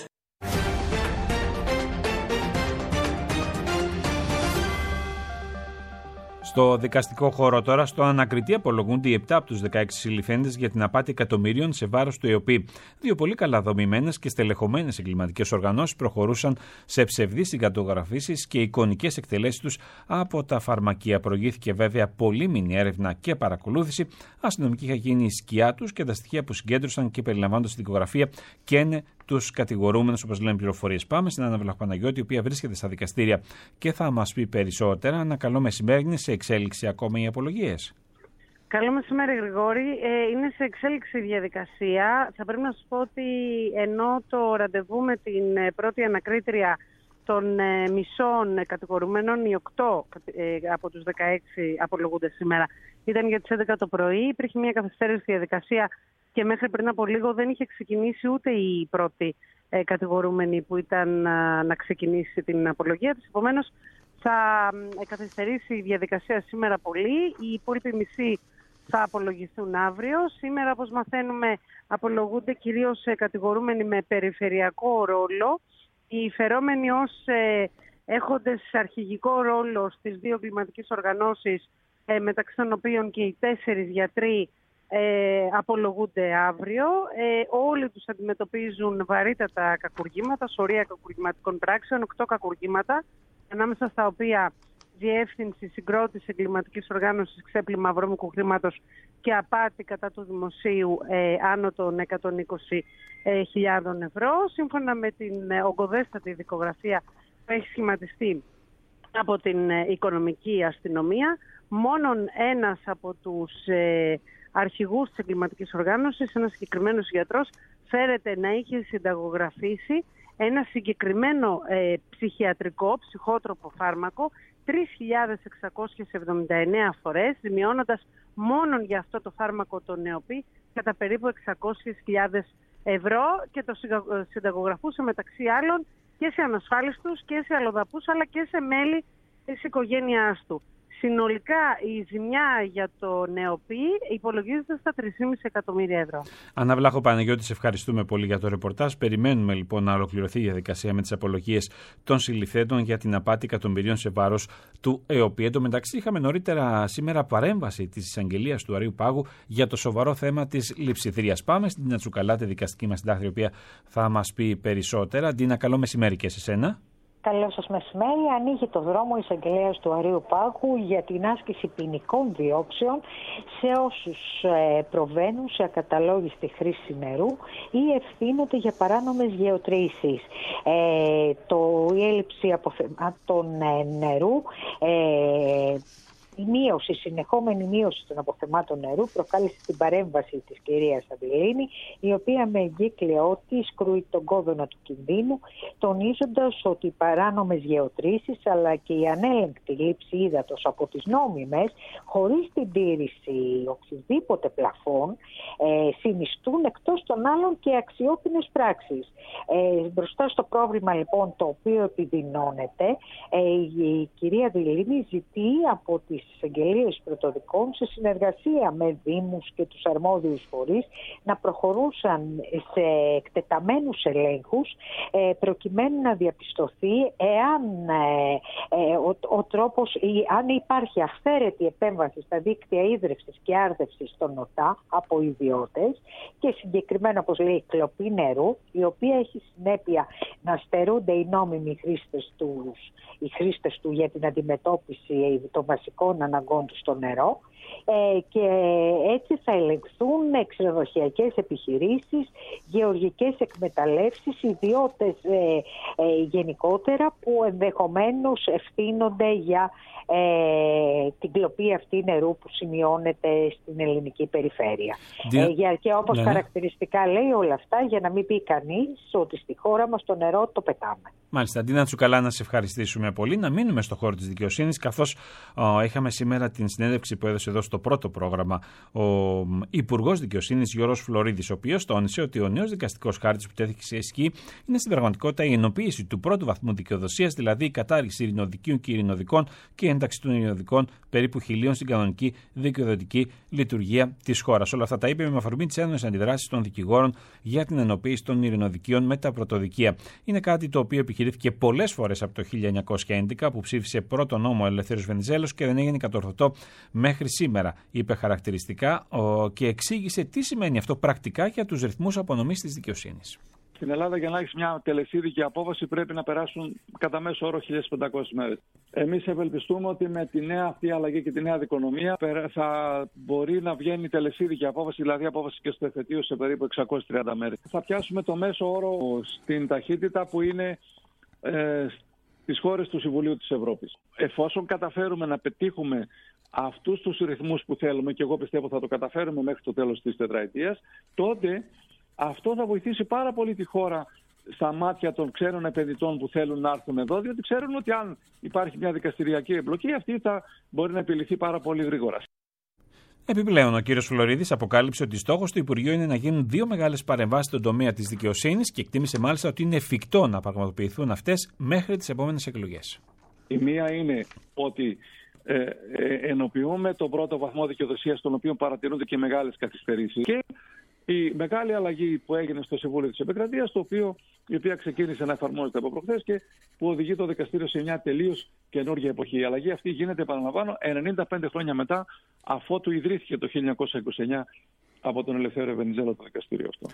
S3: Στο δικαστικό χώρο τώρα, στο ανακριτή απολογούνται οι επτά από τους δεκαέξι συλληφθέντες για την απάτη εκατομμυρίων σε βάρος του ΕΟΠΗ. Δύο πολύ καλά δομημένες και στελεχωμένες εγκληματικές οργανώσεις προχωρούσαν σε ψευδείς συγκατογραφήσεις και εικονικές εκτελέσεις τους από τα φαρμακεία. Προηγήθηκε βέβαια πολύμηνη έρευνα και παρακολούθηση. Αστυνομική είχα γίνει η σκιά τους και τα στοιχεία που συγκέντρωσαν και περιλαμβάνονται στη δικογραφία καίνε τους κατηγορούμενους, όπως λένε πληροφορίες. Πάμε στην Άννα Βλαχοπαναγιώτη, η οποία βρίσκεται στα δικαστήρια και θα μας πει περισσότερα. Ένα καλό μεσημέρι. Είναι σε εξέλιξη ακόμα οι απολογίες?
S6: Καλό μεσημέρι, Γρηγόρη. Ε, είναι σε εξέλιξη η διαδικασία. Θα πρέπει να σας πω ότι ενώ το ραντεβού με την πρώτη ανακρίτρια των ε, μισών κατηγορουμένων, οι οκτώ ε, από τους δεκαέξι απολογούνται σήμερα, ήταν για τις έντεκα το πρωί. Υπήρχε μια καθυστέρηση στη διαδικασία και μέχρι πριν από λίγο δεν είχε ξεκινήσει ούτε η πρώτη ε, κατηγορούμενη που ήταν α, να ξεκινήσει την απολογία της. Επομένως, θα ε, καθυστερήσει η διαδικασία σήμερα πολύ. Οι υπόλοιποι μισοί θα απολογηθούν αύριο. Σήμερα, όπως μαθαίνουμε, απολογούνται κυρίως ε, κατηγορούμενοι με περιφερειακό ρόλο. Οι φερόμενοι ως ε, έχοντες αρχηγικό ρόλο στις δύο κλιματικές οργανώσεις, ε, μεταξύ των οποίων και οι τέσσερις γιατροί, Ε, απολογούνται αύριο. Ε, όλοι τους αντιμετωπίζουν βαρύτατα κακουργήματα, σωρία κακουργηματικών πράξεων, οκτώ κακουργήματα, ανάμεσα στα οποία διεύθυνση, συγκρότηση εγκληματικής οργάνωσης, ξέπλυμα βρώμικου χρήματος και απάτη κατά του δημοσίου ε, άνω των εκατόν είκοσι χιλιάδων ευρώ. Σύμφωνα με την ε, ογκοδέστατη δικογραφία που έχει σχηματιστεί από την ε, οικονομική αστυνομία, μόνον ένας από τους ε, αρχηγούς της εγκληματικής οργάνωσης, ένας συγκεκριμένος γιατρός, φέρεται να είχε συνταγογραφήσει ένα συγκεκριμένο ε, ψυχιατρικό, ψυχότροπο φάρμακο τρεις χιλιάδες εξακόσιες εβδομήντα εννέα φορές, ζημιώνοντας μόνον για αυτό το φάρμακο το ΕΟΠΗ κατά περίπου εξακόσιες χιλιάδες ευρώ και το συνταγογραφούσε μεταξύ άλλων και σε ανασφάλιστους και σε αλλοδαπούς αλλά και σε μέλη της οικογένειάς του. Συνολικά η ζημιά για το ΕΟΠΗ υπολογίζεται στα τρία κόμμα πέντε εκατομμύρια ευρώ. Άννα
S3: Βλαχοπαναγιώτη, σε ευχαριστούμε πολύ για το ρεπορτάζ. Περιμένουμε λοιπόν να ολοκληρωθεί η διαδικασία με τις απολογίες των συλληφθέντων για την απάτη εκατομμυρίων σε βάρος του ΕΟΠΗ. Εν τω μεταξύ, είχαμε νωρίτερα σήμερα παρέμβαση της εισαγγελίας του Αρείου Πάγου για το σοβαρό θέμα της λειψιδρίας. Πάμε στην Ντίνα Τσουκαλά, τη δικαστική μας συντάκτρια, η οποία θα μας πει περισσότερα. Ντίνα, καλό μεσημέρι και σε σένα.
S24: Καλό σας μεσημέρι. Ανοίγει το δρόμο η εισαγγελέας του Αρείου Πάγου για την άσκηση ποινικών διώξεων σε όσους ε, προβαίνουν σε ακαταλόγιστη χρήση νερού ή ευθύνονται για παράνομες γεωτρήσεις. Ε, το, η έλλειψη αποφεμάτων ε, νερού ε, Η μείωση, η συνεχόμενη μείωση των αποθεμάτων νερού προκάλεσε την παρέμβαση της κυρίας Αντιλίνη, η οποία με εγκύκλιο της κρούει τον κόδωνα του κινδύνου, τονίζοντας ότι οι παράνομες γεωτρήσεις αλλά και η ανέλεγκτη λήψη ύδατος από τις νόμιμες, χωρίς την τήρηση οποιοδήποτε πλαφών, ε, συνιστούν εκτός των άλλων και αξιόπινες πράξεις. Ε, μπροστά στο πρόβλημα λοιπόν το οποίο επιδεινώνεται, ε, η κυρία Αντιλίνη ζητεί από τις εισαγγελίες πρωτοδικών σε συνεργασία με δήμους και τους αρμόδιους φορείς να προχωρούσαν σε εκτεταμένους ελέγχους ε, προκειμένου να διαπιστωθεί εάν ε, ε, ο, ο τρόπος, ή, αν υπάρχει αυθαίρετη επέμβαση στα δίκτυα ίδρυυσης και άρδευσης των ΟΤΑ από ιδιώτες και συγκεκριμένα, όπως λέει, κλοπή νερού, η οποία έχει συνέπεια να στερούνται οι νόμιμοι χρήστες τους, οι χρήστες του για την αντιμετώπιση των βασικών αναγκών του στο νερό, ε, και έτσι θα ελεγχθούν ξενοδοχειακές επιχειρήσεις, γεωργικές εκμεταλλεύσεις, ιδιώτες ε, ε, γενικότερα που ενδεχομένως ευθύνονται για ε, την κλοπή αυτή νερού που σημειώνεται στην ελληνική περιφέρεια. Δια... Ε, για, και όπως ναι. χαρακτηριστικά λέει όλα αυτά, για να μην πει κανείς ότι στη χώρα μας το νερό το πετάμε.
S3: Μάλιστα, Αντίνα Τσουκαλά, να σε ευχαριστήσουμε πολύ. Να μείνουμε στο χώρο της δικαιοσύνης, καθώς ο, είχαμε σήμερα την συνέντευξη που έδωσε εδώ στο πρώτο πρόγραμμα ο Υπουργός Δικαιοσύνης Γιώργος Φλωρίδης, ο οποίος τόνισε ότι ο νέος δικαστικός χάρτης που τέθηκε σε ισχύ είναι στην πραγματικότητα η ενοποίηση του πρώτου βαθμού δικαιοδοσίας, δηλαδή η κατάργηση ειρηνοδικείων και ειρηνοδικών και η ένταξη των ειρηνοδικών περίπου χιλίων στην κανονική δικαιοδοτική λειτουργία της χώρας. Όλα αυτά τα είπε με αφορμή τις έντονες αντιδράσεις των δικηγόρων για την ενοποίηση των ειρηνοδικείων με τα πρωτοδικεία. Είναι κάτι το οποίο επιχειρήθηκε πολλές φορές από το χίλια εννιακόσια έντεκα, που ψήφισε πρώτο νόμο ο Ελευθέριος Βενιζέλος, και δεν έγινε κατορθωτό μέχρι σήμερα, είπε χαρακτηριστικά ο, και εξήγησε τι σημαίνει αυτό πρακτικά για τους ρυθμούς απονομής της δικαιοσύνης.
S8: Στην Ελλάδα, για να έχει μια τελεσίδικη απόφαση, πρέπει να περάσουν κατά μέσο όρο χίλιες πεντακόσιες μέρες. Εμείς ευελπιστούμε ότι με τη νέα αυτή αλλαγή και τη νέα δικονομία θα μπορεί να βγαίνει τελεσίδικη απόφαση, δηλαδή απόφαση και στο εφετείο, σε περίπου εξακόσιες τριάντα μέρες. Θα πιάσουμε το μέσο όρο στην ταχύτητα που είναι ε, στις χώρες του Συμβουλίου της Ευρώπης. Εφόσον καταφέρουμε να πετύχουμε αυτούς τους ρυθμούς που θέλουμε, και εγώ πιστεύω θα το καταφέρουμε μέχρι το τέλος της τετραετίας, τότε αυτό θα βοηθήσει πάρα πολύ τη χώρα στα μάτια των ξένων επενδυτών που θέλουν να έρθουν εδώ, διότι ξέρουν ότι αν υπάρχει μια δικαστηριακή εμπλοκή, αυτή θα μπορεί να επιληθεί πάρα πολύ γρήγορα.
S3: Επιπλέον, ο κ. Φλωρίδης αποκάλυψε ότι στόχος του Υπουργείου είναι να γίνουν δύο μεγάλες παρεμβάσεις στον τομέα της δικαιοσύνης και εκτίμησε μάλιστα ότι είναι εφικτό να πραγματοποιηθούν αυτές μέχρι τις επόμενες εκλογές.
S8: Η μία είναι ότι ε, ε, ενοποιούμε τον πρώτο βαθμό δικαιοδοσίας, στον οποίο παρατηρούνται και μεγάλες καθυστερήσεις. Και η μεγάλη αλλαγή που έγινε στο Συμβούλιο της Επικρατείας, το οποίο, η οποία ξεκίνησε να εφαρμόζεται από προχθές και που οδηγεί το δικαστήριο σε μια τελείως καινούργια εποχή. Η αλλαγή αυτή γίνεται, επαναλαμβάνω, ενενήντα πέντε χρόνια μετά, αφότου ιδρύθηκε το χίλια εννιακόσια είκοσι εννιά από τον Ελευθέριο Βενιζέλο το δικαστήριο αυτό.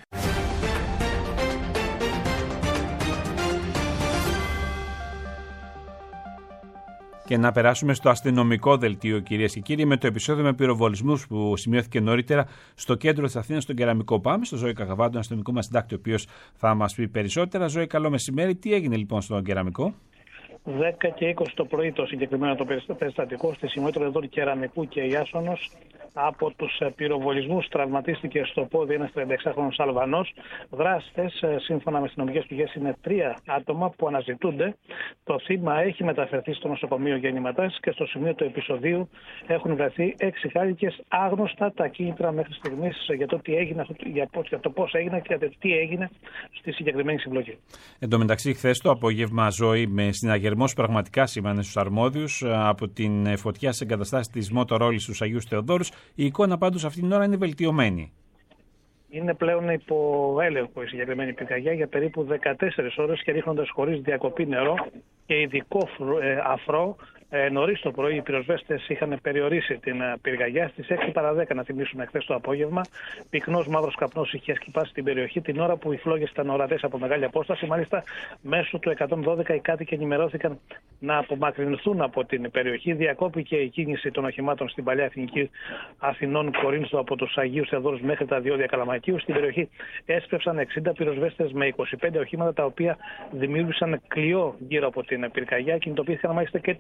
S3: Και να περάσουμε στο αστυνομικό δελτίο, κυρίες και κύριοι, με το επεισόδιο με πυροβολισμούς που σημειώθηκε νωρίτερα στο κέντρο της Αθήνας, στον Κεραμικό. Πάμε στο Ζώη Καγαβά, τον αστυνομικό μας συντάκτη, ο οποίος θα μας πει περισσότερα. Ζώη, καλό μεσημέρι. Τι έγινε λοιπόν στον Κεραμικό?
S9: δέκα και είκοσι το πρωί το συγκεκριμένο το περιστατικό στη συμμέτρια εδώ Κεραμικού και Ιάσονος. Από τους πυροβολισμούς τραυματίστηκε στο πόδι ένας τριανταεξάχρονος Αλβανός. Δράστες, σύμφωνα με αστυνομικές πηγές, είναι τρία άτομα που αναζητούνται. Το θύμα έχει μεταφερθεί στο νοσοκομείο Γεννηματάς και στο σημείο του επεισοδίου έχουν βρεθεί έξι χάλικες. Άγνωστα τα κίνητρα μέχρι στιγμής για το τι έγινε, για το πώς έγινε και για το τι έγινε στη συγκεκριμένη συμπλοκή.
S3: Εν τω μεταξύ, χθες το απόγευμα, Ζωή, με συναγερμός πραγματικά σήμανε στους αρμόδιους από την φωτιά σε εγκαταστάσεις της Μότορόλης στους Αγίους Θεοδόρους. Η εικόνα πάντως αυτήν την ώρα είναι βελτιωμένη.
S9: Είναι πλέον υπό έλεγχο η συγκεκριμένη πυρκαγιά για περίπου δεκατέσσερις ώρες και ρίχνοντας χωρίς διακοπή νερό και ειδικό αφρό. Ε, νωρίς το πρωί οι πυροσβέστες είχαν περιορίσει την πυρκαγιά στις έξι παρά δέκα, να θυμίσουμε, χθες το απόγευμα. Πυκνός μαύρος καπνός είχε σκυπάσει την περιοχή την ώρα που οι φλόγες ήταν ορατές από μεγάλη απόσταση. Μάλιστα, μέσω του εκατόν δώδεκα οι κάτοικοι ενημερώθηκαν να απομακρυνθούν από την περιοχή. Διακόπηκε η κίνηση των οχημάτων στην παλιά εθνική Αθηνών Κορίνθου από τους Αγίους Θεοδόρους μέχρι τα διόδια Καλαμακίου. Στην περιοχή έσπευσαν εξήντα πυροσβέστες με είκοσι πέντε οχήματα, τα οποία δημιούργησαν κλειό γύρω από την πυρκαγιά. Κινητοποιήθηκαν μάλιστα και τρία ελικόπτερα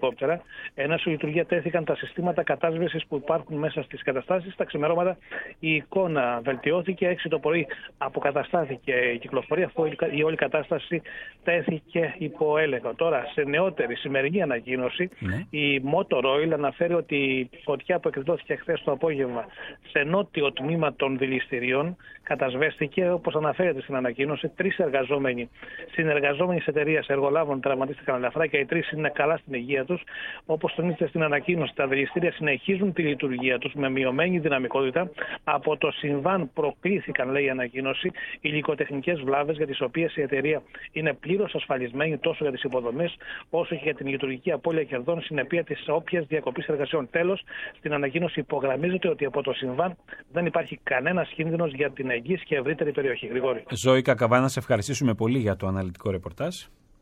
S9: ελικόπτερα. Ένα σου λειτουργία τέθηκαν τα συστήματα κατάσβεσης που υπάρχουν μέσα στις καταστάσεις. Τα ξημερώματα η εικόνα βελτιώθηκε. έξι το πρωί αποκαταστάθηκε η κυκλοφορία, αφού η όλη κατάσταση τέθηκε υπό έλεγχο. Τώρα, σε νεότερη σημερινή ανακοίνωση, ναι. η Motor Oil αναφέρει ότι η φωτιά που εκδόθηκε χθες το απόγευμα σε νότιο τμήμα των δηληστηρίων κατασβέστηκε. Όπως αναφέρεται στην ανακοίνωση, τρεις εργαζόμενοι συνεργαζόμενοι της εταιρείας εργολάβων τραυματίστηκαν ελαφρά και οι τρεις είναι καλά στην υγεία τους. Όπως τονίζεται στην ανακοίνωση, τα δηληστήρια συνεχίζουν τη λειτουργία τους με μειωμένη δυναμικότητα. Από το συμβάν προκλήθηκαν, λέει η ανακοίνωση, υλικοτεχνικές βλάβες για τις οποίες η εταιρεία είναι πλήρως ασφαλισμένη τόσο για τις υποδομές όσο και για την λειτουργική απώλεια κερδών συνεπία της όποιας διακοπής εργασιών. Τέλος, στην ανακοίνωση υπογραμμίζεται ότι από το συμβάν δεν υπάρχει κανένας κίνδυνος για την εγγύς και ευρύτερη περιοχή. Γρηγόρη.
S3: Ζώη Κακαβάνα, σε ευχαριστήσουμε πολύ για το αναλυτικό ρεπορτάζ.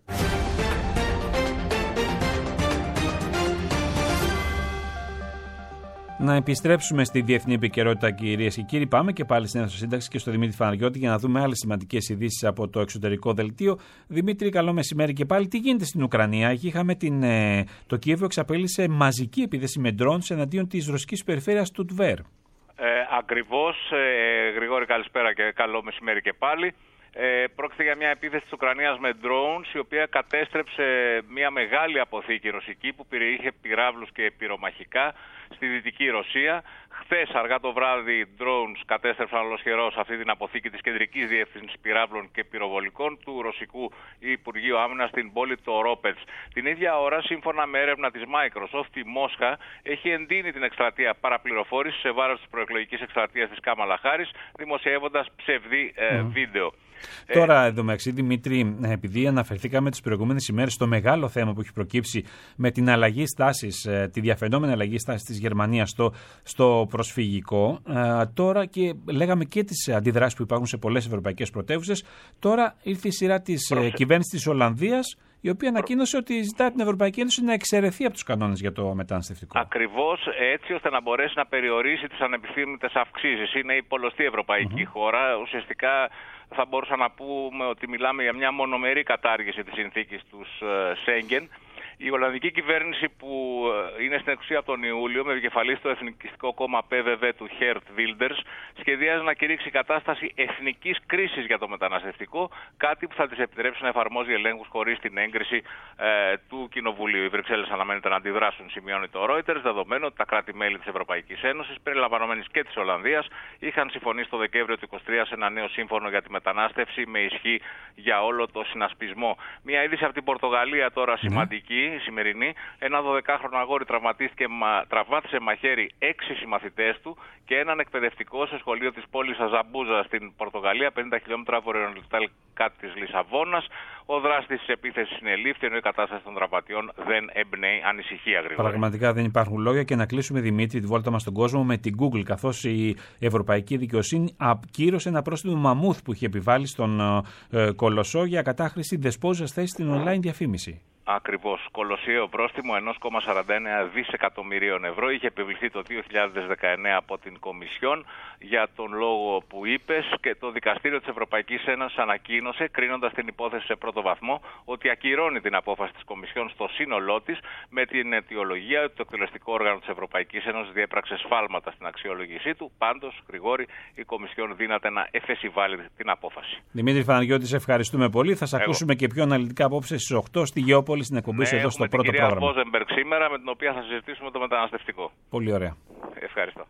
S3: Να επιστρέψουμε στη διεθνή επικαιρότητα, κυρίες και κύριοι. Πάμε και πάλι στην αίθουσα σύνταξη και στο Δημήτρη Φαναριώτη για να δούμε άλλες σημαντικές ειδήσεις από το εξωτερικό δελτίο. Δημήτρη, καλό μεσημέρι και πάλι. Τι γίνεται στην Ουκρανία? Εκεί είχαμε την, το Κίεβο εξαπέλυσε μαζική επίθεση με ντρόντς εναντίον της ρωσικής περιφέρειας του Τβέρ.
S10: Ε, ακριβώς. Ε, Γρηγόρη, καλησπέρα και καλό μεσημέρι και πάλι. Ε, πρόκειται για μια επίθεση της Ουκρανίας με drones, η οποία κατέστρεψε μια μεγάλη αποθήκη ρωσική που περιείχε πυράβλους και πυρομαχικά στη Δυτική Ρωσία. Χθες αργά το βράδυ οι drones κατέστρεψαν ολοσχερώς αυτή την αποθήκη της Κεντρικής Διεύθυνσης Πυράβλων και Πυροβολικών του Ρωσικού Υπουργείου Άμυνας στην πόλη Τορόπετς. Την ίδια ώρα, σύμφωνα με έρευνα της Microsoft, η Μόσχα έχει εντείνει την εκστρατεία παραπληροφόρησης σε βάρος της προεκλογικής εκστρατείας της Κάμαλα Χάρις, δημοσιεύοντας ψευδή ε, mm. βίντεο.
S3: Τώρα, εδώ μεταξύ, Δημήτρη, επειδή αναφερθήκαμε τις προηγούμενες ημέρες στο μεγάλο θέμα που έχει προκύψει με την αλλαγή στάσης, τη διαφαινόμενη αλλαγή στάσης της Γερμανίας στο, στο προσφυγικό, τώρα και λέγαμε και τις αντιδράσεις που υπάρχουν σε πολλές ευρωπαϊκές πρωτεύουσες, τώρα ήρθε η σειρά της Προσε... κυβέρνησης της Ολλανδίας, η οποία ανακοίνωσε ότι ζητάει την Ευρωπαϊκή Ένωση να εξαιρεθεί από τους κανόνες για το μεταναστευτικό.
S10: Ακριβώς, έτσι ώστε να μπορέσει να περιορίσει τις ανεπιθύμητες αυξήσεις. Είναι η πολλωστή ευρωπαϊκή mm-hmm. χώρα. Ουσιαστικά θα μπορούσα να πούμε ότι μιλάμε για μια μονομερή κατάργηση της συνθήκης του Σέγγεν. Η Ολλανδική κυβέρνηση που είναι στην εξουσία από τον Ιούλιο, με επικεφαλής το εθνικιστικό κόμμα πι βι βι του Geert Wilders, σχεδιάζει να κηρύξει κατάσταση εθνικής κρίσης για το μεταναστευτικό, κάτι που θα της επιτρέψει να εφαρμόζει ελέγχους χωρίς την έγκριση ε, του Κοινοβουλίου. Οι Βρυξέλλες αναμένεται να αντιδράσουν, σημειώνει το Reuters, δεδομένου ότι τα κράτη-μέλη της Ευρωπαϊκής Ένωσης, περιλαμβανομένης και της Ολλανδίας, είχαν συμφωνήσει το Δεκέμβριο του είκοσι τρία σε ένα νέο σύμφωνο για τη μετανάστευση με ισχύ για όλο το συνασπισμό. Μια είδηση από την Πορτογαλία τώρα σημαντική. Η σημερινή, ένα δωδεκάχρονο αγόρι τραυματίστηκε, μα, τραυμάτισε μαχαίρι έξι συμμαθητές του και έναν εκπαιδευτικό σε σχολείο της πόλης Αζαμπούζα στην Πορτογαλία, πενήντα χιλιόμετρα βορειοανατολικά της Λισαβόνας. Ο δράστης της επίθεσης συνελήφθη, ενώ η κατάσταση των τραυματιών δεν εμπνέει ανησυχία, Γρηγόρη.
S3: Πραγματικά δεν υπάρχουν λόγια. Και να κλείσουμε, Δημήτρη, τη βόλτα μας στον κόσμο με την Google, καθώς η Ευρωπαϊκή Δικαιοσύνη ακύρωσε ένα πρόστιμο μαμούθ που είχε επιβάλει στον ε, Κολοσσό για κατάχρηση δεσπόζουσας θέσης στην online διαφήμιση.
S10: Ακριβώς. Κολοσσιαίο πρόστιμο ενός κόμμα σαράντα εννέα δισεκατομμυρίων ευρώ είχε επιβληθεί το δύο χιλιάδες δεκαεννέα από την Κομισιόν για τον λόγο που είπες, και το Δικαστήριο της Ευρωπαϊκής Ένωσης ανακοίνωσε, κρίνοντας την υπόθεση σε πρώτο βαθμό, ότι ακυρώνει την απόφαση της Κομισιόν στο σύνολό της με την αιτιολογία ότι το εκτελεστικό όργανο της Ευρωπαϊκής Ένωσης διέπραξε σφάλματα στην αξιολόγησή του. Πάντως, Γρηγόρη, η Κομισιόν δύναται να εφεσιβάλει την απόφαση.
S3: Δημήτρη Φαναριώτη, σε ευχαριστούμε πολύ. Θα σας ακούσουμε και πιο αναλυτικά απόψε στις οκτώ στη Γεώπολη. Στην εκπομπή
S10: ναι,
S3: εδώ στο πρώτο
S10: την κυρία
S3: πρόγραμμα.
S10: Βόζεμπεργκ σήμερα, με την οποία θα συζητήσουμε το μεταναστευτικό.
S3: Πολύ ωραία.
S10: Ευχαριστώ.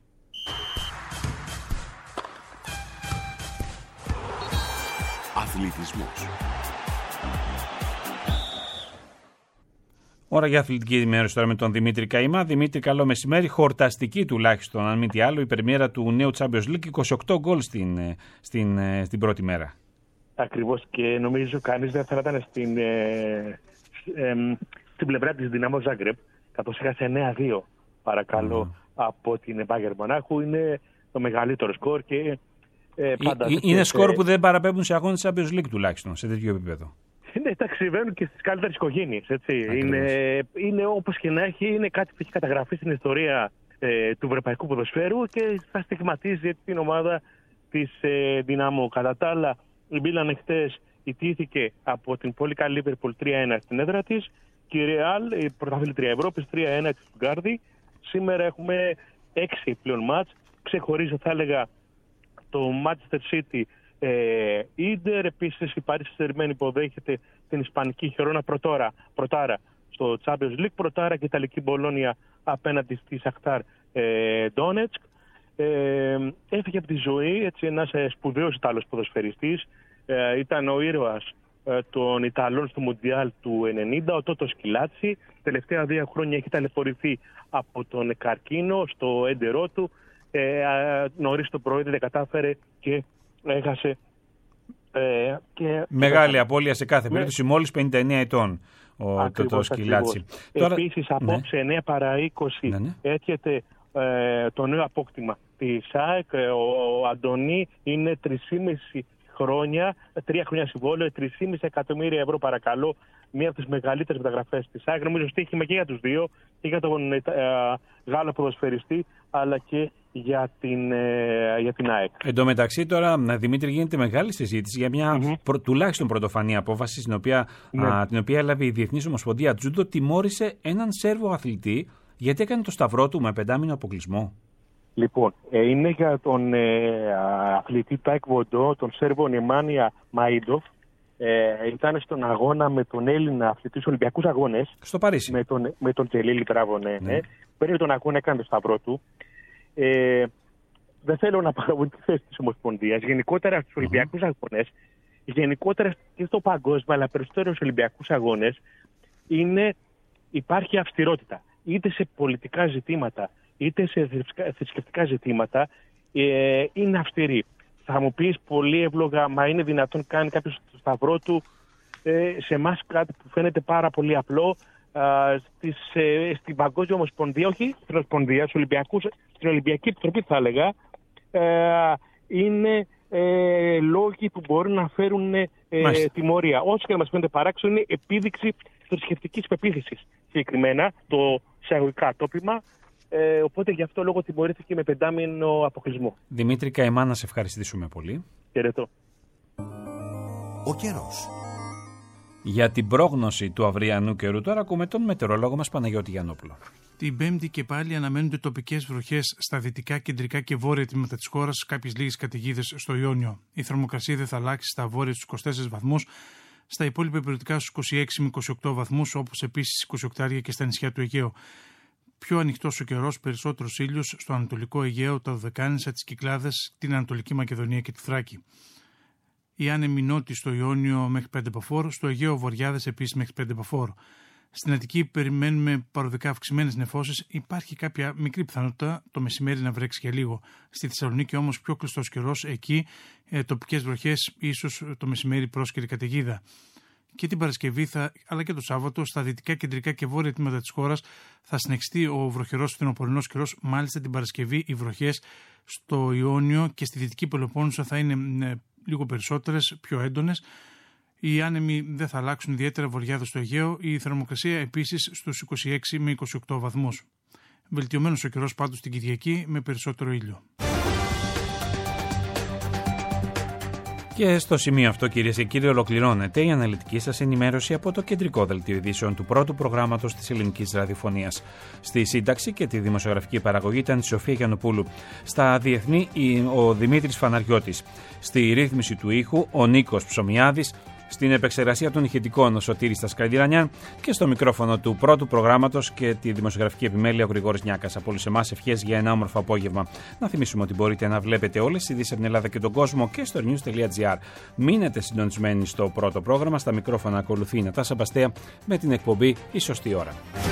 S11: Αθλητισμός.
S3: Ώρα για αθλητική ενημέρωση τώρα με τον Δημήτρη Καημά. Δημήτρη, καλό μεσημέρι. Χορταστική τουλάχιστον, αν μη τι άλλο, η πρεμιέρα του νέου Champions League, είκοσι οκτώ γκολ στην, στην, στην πρώτη μέρα.
S12: Ακριβώς, και νομίζω κανείς δεν θα ήταν στην, ε, ε, στην πλευρά της Δυναμό Ζάγκρεπ, καθώς έχασε εννέα δύο παρακαλώ mm. από την Bayern Μονάχου. Είναι το μεγαλύτερο σκορ και ε, πάντα...
S3: Ε, είναι σκορ ε, που δεν παραπέμπουν σε αγώνες της Champions League τουλάχιστον, σε τέτοιο επίπεδο.
S12: Ναι, τα συμβαίνουν και στις καλύτερες οικογένειες, έτσι. Είναι, είναι όπως και να έχει, είναι κάτι που έχει καταγραφεί στην ιστορία ε, του ευρωπαϊκού ποδοσφαίρου και θα στιγματίζει την ομάδα της ε, Δυναμό. Κατά τα άλλα, η Μίλαν χτες ιτήθηκε από την πολύ καλή Λίβερπουλ τρία ένα στην έδρα της η Ρεάλ, η πρωταθλήτρια Ευρώπης, τρία ένα της Στουτγκάρδη. Σήμερα έχουμε έξι πλέον μάτς. Ξεχωρίζω, θα έλεγα, το Manchester City Ίντερ. Επίσης η Paris Saint-Germain υποδέχεται την Ισπανική Χερόνα πρωτάρα, πρωτάρα στο Champions League. Πρωτάρα και η Ιταλική Μπολόνια απέναντι στη Σαχτάρ Ντόνετσκ. Ε, έφυγε από τη ζωή έτσι, ένας ε, σπουδαίος Ιταλός ποδοσφαιριστής. Ε, ήταν ο ήρωας ε, των Ιταλών στο Μουντιάλ του ενενήντα, ο Τότο Σκυλάτσι. Τελευταία δύο χρόνια έχει ταλαιπωρηθεί από τον καρκίνο στο έντερό του. Ε, νωρίς το πρωί δεν κατάφερε και έχασε. Ε, και
S3: Μεγάλη απώλεια σε κάθε περίπτωση, με... μόλις πενήντα εννέα ετών ο Τότο Σκυλάτσι.
S12: Επίσης, απόψε ναι. εννέα παρά είκοσι ναι, ναι. έρχεται ε, το νέο απόκτημα της ΑΕΚ. Ο Αντωνί είναι τρία και μισό χρόνια, τρία χρόνια συμβόλαιο, τρία και μισό εκατομμύρια ευρώ παρακαλώ. Μία από τις μεγαλύτερες μεταγραφές της ΑΕΚ. Νομίζω στοίχημα και για τους δύο, και για τον ε, Γάλλο ποδοσφαιριστή, αλλά και για την, ε, για την ΑΕΚ.
S3: Εν τω μεταξύ, τώρα, Δημήτρη, γίνεται μεγάλη συζήτηση για μια mm-hmm. προ, τουλάχιστον πρωτοφανή απόφαση, στην οποία, mm-hmm. α, την οποία έλαβε η Διεθνής Ομοσπονδία Τζούντο. Τιμώρησε έναν Σέρβο αθλητή γιατί έκανε το σταυρό του με πεντάμινο αποκλεισμό.
S12: Λοιπόν, ε, είναι για τον ε, αθλητή Τάικβοντο, τον Σέρβο Νεμάνια Μαΐντοφ. Ε, ήταν στον αγώνα με τον Έλληνα αθλητή στους Ολυμπιακούς Αγώνες.
S3: Στο Παρίσι.
S12: Με τον, με τον Τζελίλη, μπράβο, ναι. ναι. Πριν τον αγώνα έκανε το σταυρό του. Ε, δεν θέλω να πάρω τη θέση της Ομοσπονδίας. Γενικότερα στους Ολυμπιακούς mm-hmm. Αγώνες, γενικότερα και στο παγκόσμιο, αλλά περισσότερο στους Ολυμπιακούς Αγώνες, είναι, υπάρχει αυστηρότητα. Είτε σε πολιτικά ζητήματα, είτε σε θρησκευτικά ζητήματα, ε, είναι αυστηρή. Θα μου πεις πολύ εύλογα, μα είναι δυνατόν κάνει κάποιος το σταυρό του? Ε, σε εμάς κάτι που φαίνεται πάρα πολύ απλό. Α, στις, ε, στην Παγκόσμια Ομοσπονδία, όχι στην Ομοσπονδία, στους Ολυμπιακούς, στην Ολυμπιακή Επιτροπή θα έλεγα, ε, είναι ε, λόγοι που μπορούν να φέρουν ε, τιμωρία. Όσο και να μας φαίνεται παράξενο, είναι επίδειξη θρησκευτικής πεποίθησης. Συγκεκριμένα το εισαγωγικά τόπιμα. Ε, οπότε γι' αυτό λόγο τιμωρήθηκε με πεντάμινο αποκλεισμό.
S3: Δημήτρη Καημά, να σε ευχαριστήσουμε πολύ.
S12: Χαιρετώ.
S11: Ο καιρός.
S3: Για την πρόγνωση του αυριανού καιρού τώρα ακούμε τον μετεωρολόγο μας Παναγιώτη Γιαννόπουλο.
S13: Την Πέμπτη και πάλι αναμένονται τοπικές βροχές στα δυτικά, κεντρικά και βόρεια τμήματα της χώρας, κάποιες λίγες καταιγίδες στο Ιόνιο. Η θερμοκρασία δεν θα αλλάξει στα βόρεια στους είκοσι τέσσερις βαθμούς, στα υπόλοιπα περιοδικά στους είκοσι έξι με είκοσι οκτώ βαθμούς, όπως επίσης είκοσι οκτώ και στα νησιά του Αιγαίου. Πιο ανοιχτός ο καιρός, περισσότερος ήλιος στο Ανατολικό Αιγαίο, τα Δωδεκάνησα, τις Κυκλάδες, την Ανατολική Μακεδονία και τη Θράκη. Η άνεμη νότη στο Ιόνιο μέχρι πέντε μποφόρ, στο Αιγαίο Βορειάδες επίσης μέχρι πέντε μποφόρ. Στην Αττική περιμένουμε παροδικά αυξημένες νεφώσεις. Υπάρχει κάποια μικρή πιθανότητα το μεσημέρι να βρέξει και λίγο. Στη Θεσσαλονίκη όμως πιο κλειστός καιρός, εκεί ε, τοπικές βροχές, ίσως το μεσημέρι πρόσκαιρη καταιγίδα. Και την Παρασκευή θα, αλλά και το Σάββατο στα δυτικά, κεντρικά και βόρεια τμήματα της χώρας θα συνεχιστεί ο βροχερός φθινοπορεινός καιρός. Μάλιστα την Παρασκευή οι βροχές στο Ιόνιο και στη Δυτική Πελοπόννησο θα είναι ε, λίγο περισσότερες, πιο έντονες. Οι άνεμοι δεν θα αλλάξουν, ιδιαίτερα βορειάδες στο Αιγαίο. Η θερμοκρασία επίσης στους είκοσι έξι με είκοσι οκτώ βαθμούς. Βελτιωμένος ο καιρός πάντως την Κυριακή με περισσότερο ήλιο.
S3: Και στο σημείο αυτό, κυρίες και κύριοι, ολοκληρώνεται η αναλυτική σας ενημέρωση από το κεντρικό δελτίο ειδήσεων του πρώτου προγράμματος της ελληνικής ραδιοφωνίας. Στη σύνταξη και τη δημοσιογραφική παραγωγή ήταν η Σοφία Γιαννοπούλου. Στα διεθνή, ο Δημήτρης Φαναριώτης. Στη ρύθμιση του ήχου, ο Νίκος Ψωμιάδης. Στην επεξεργασία των ηχητικών, ο Σωτήρης Τασκαλιρανιάν, και στο μικρόφωνο του πρώτου προγράμματος και τη δημοσιογραφική επιμέλεια, ο Γρηγόρης Νιάκας. Από όλους εμάς ευχές για ένα όμορφο απόγευμα. Να θυμίσουμε ότι μπορείτε να βλέπετε όλες τις ειδήσεις από την Ελλάδα και τον κόσμο και στο news τελεία gr. Μείνετε συντονισμένοι στο πρώτο πρόγραμμα. Στα μικρόφωνα ακολουθεί η Νατάσα Μπαστέα με την εκπομπή «Η Σωστή Ώρα».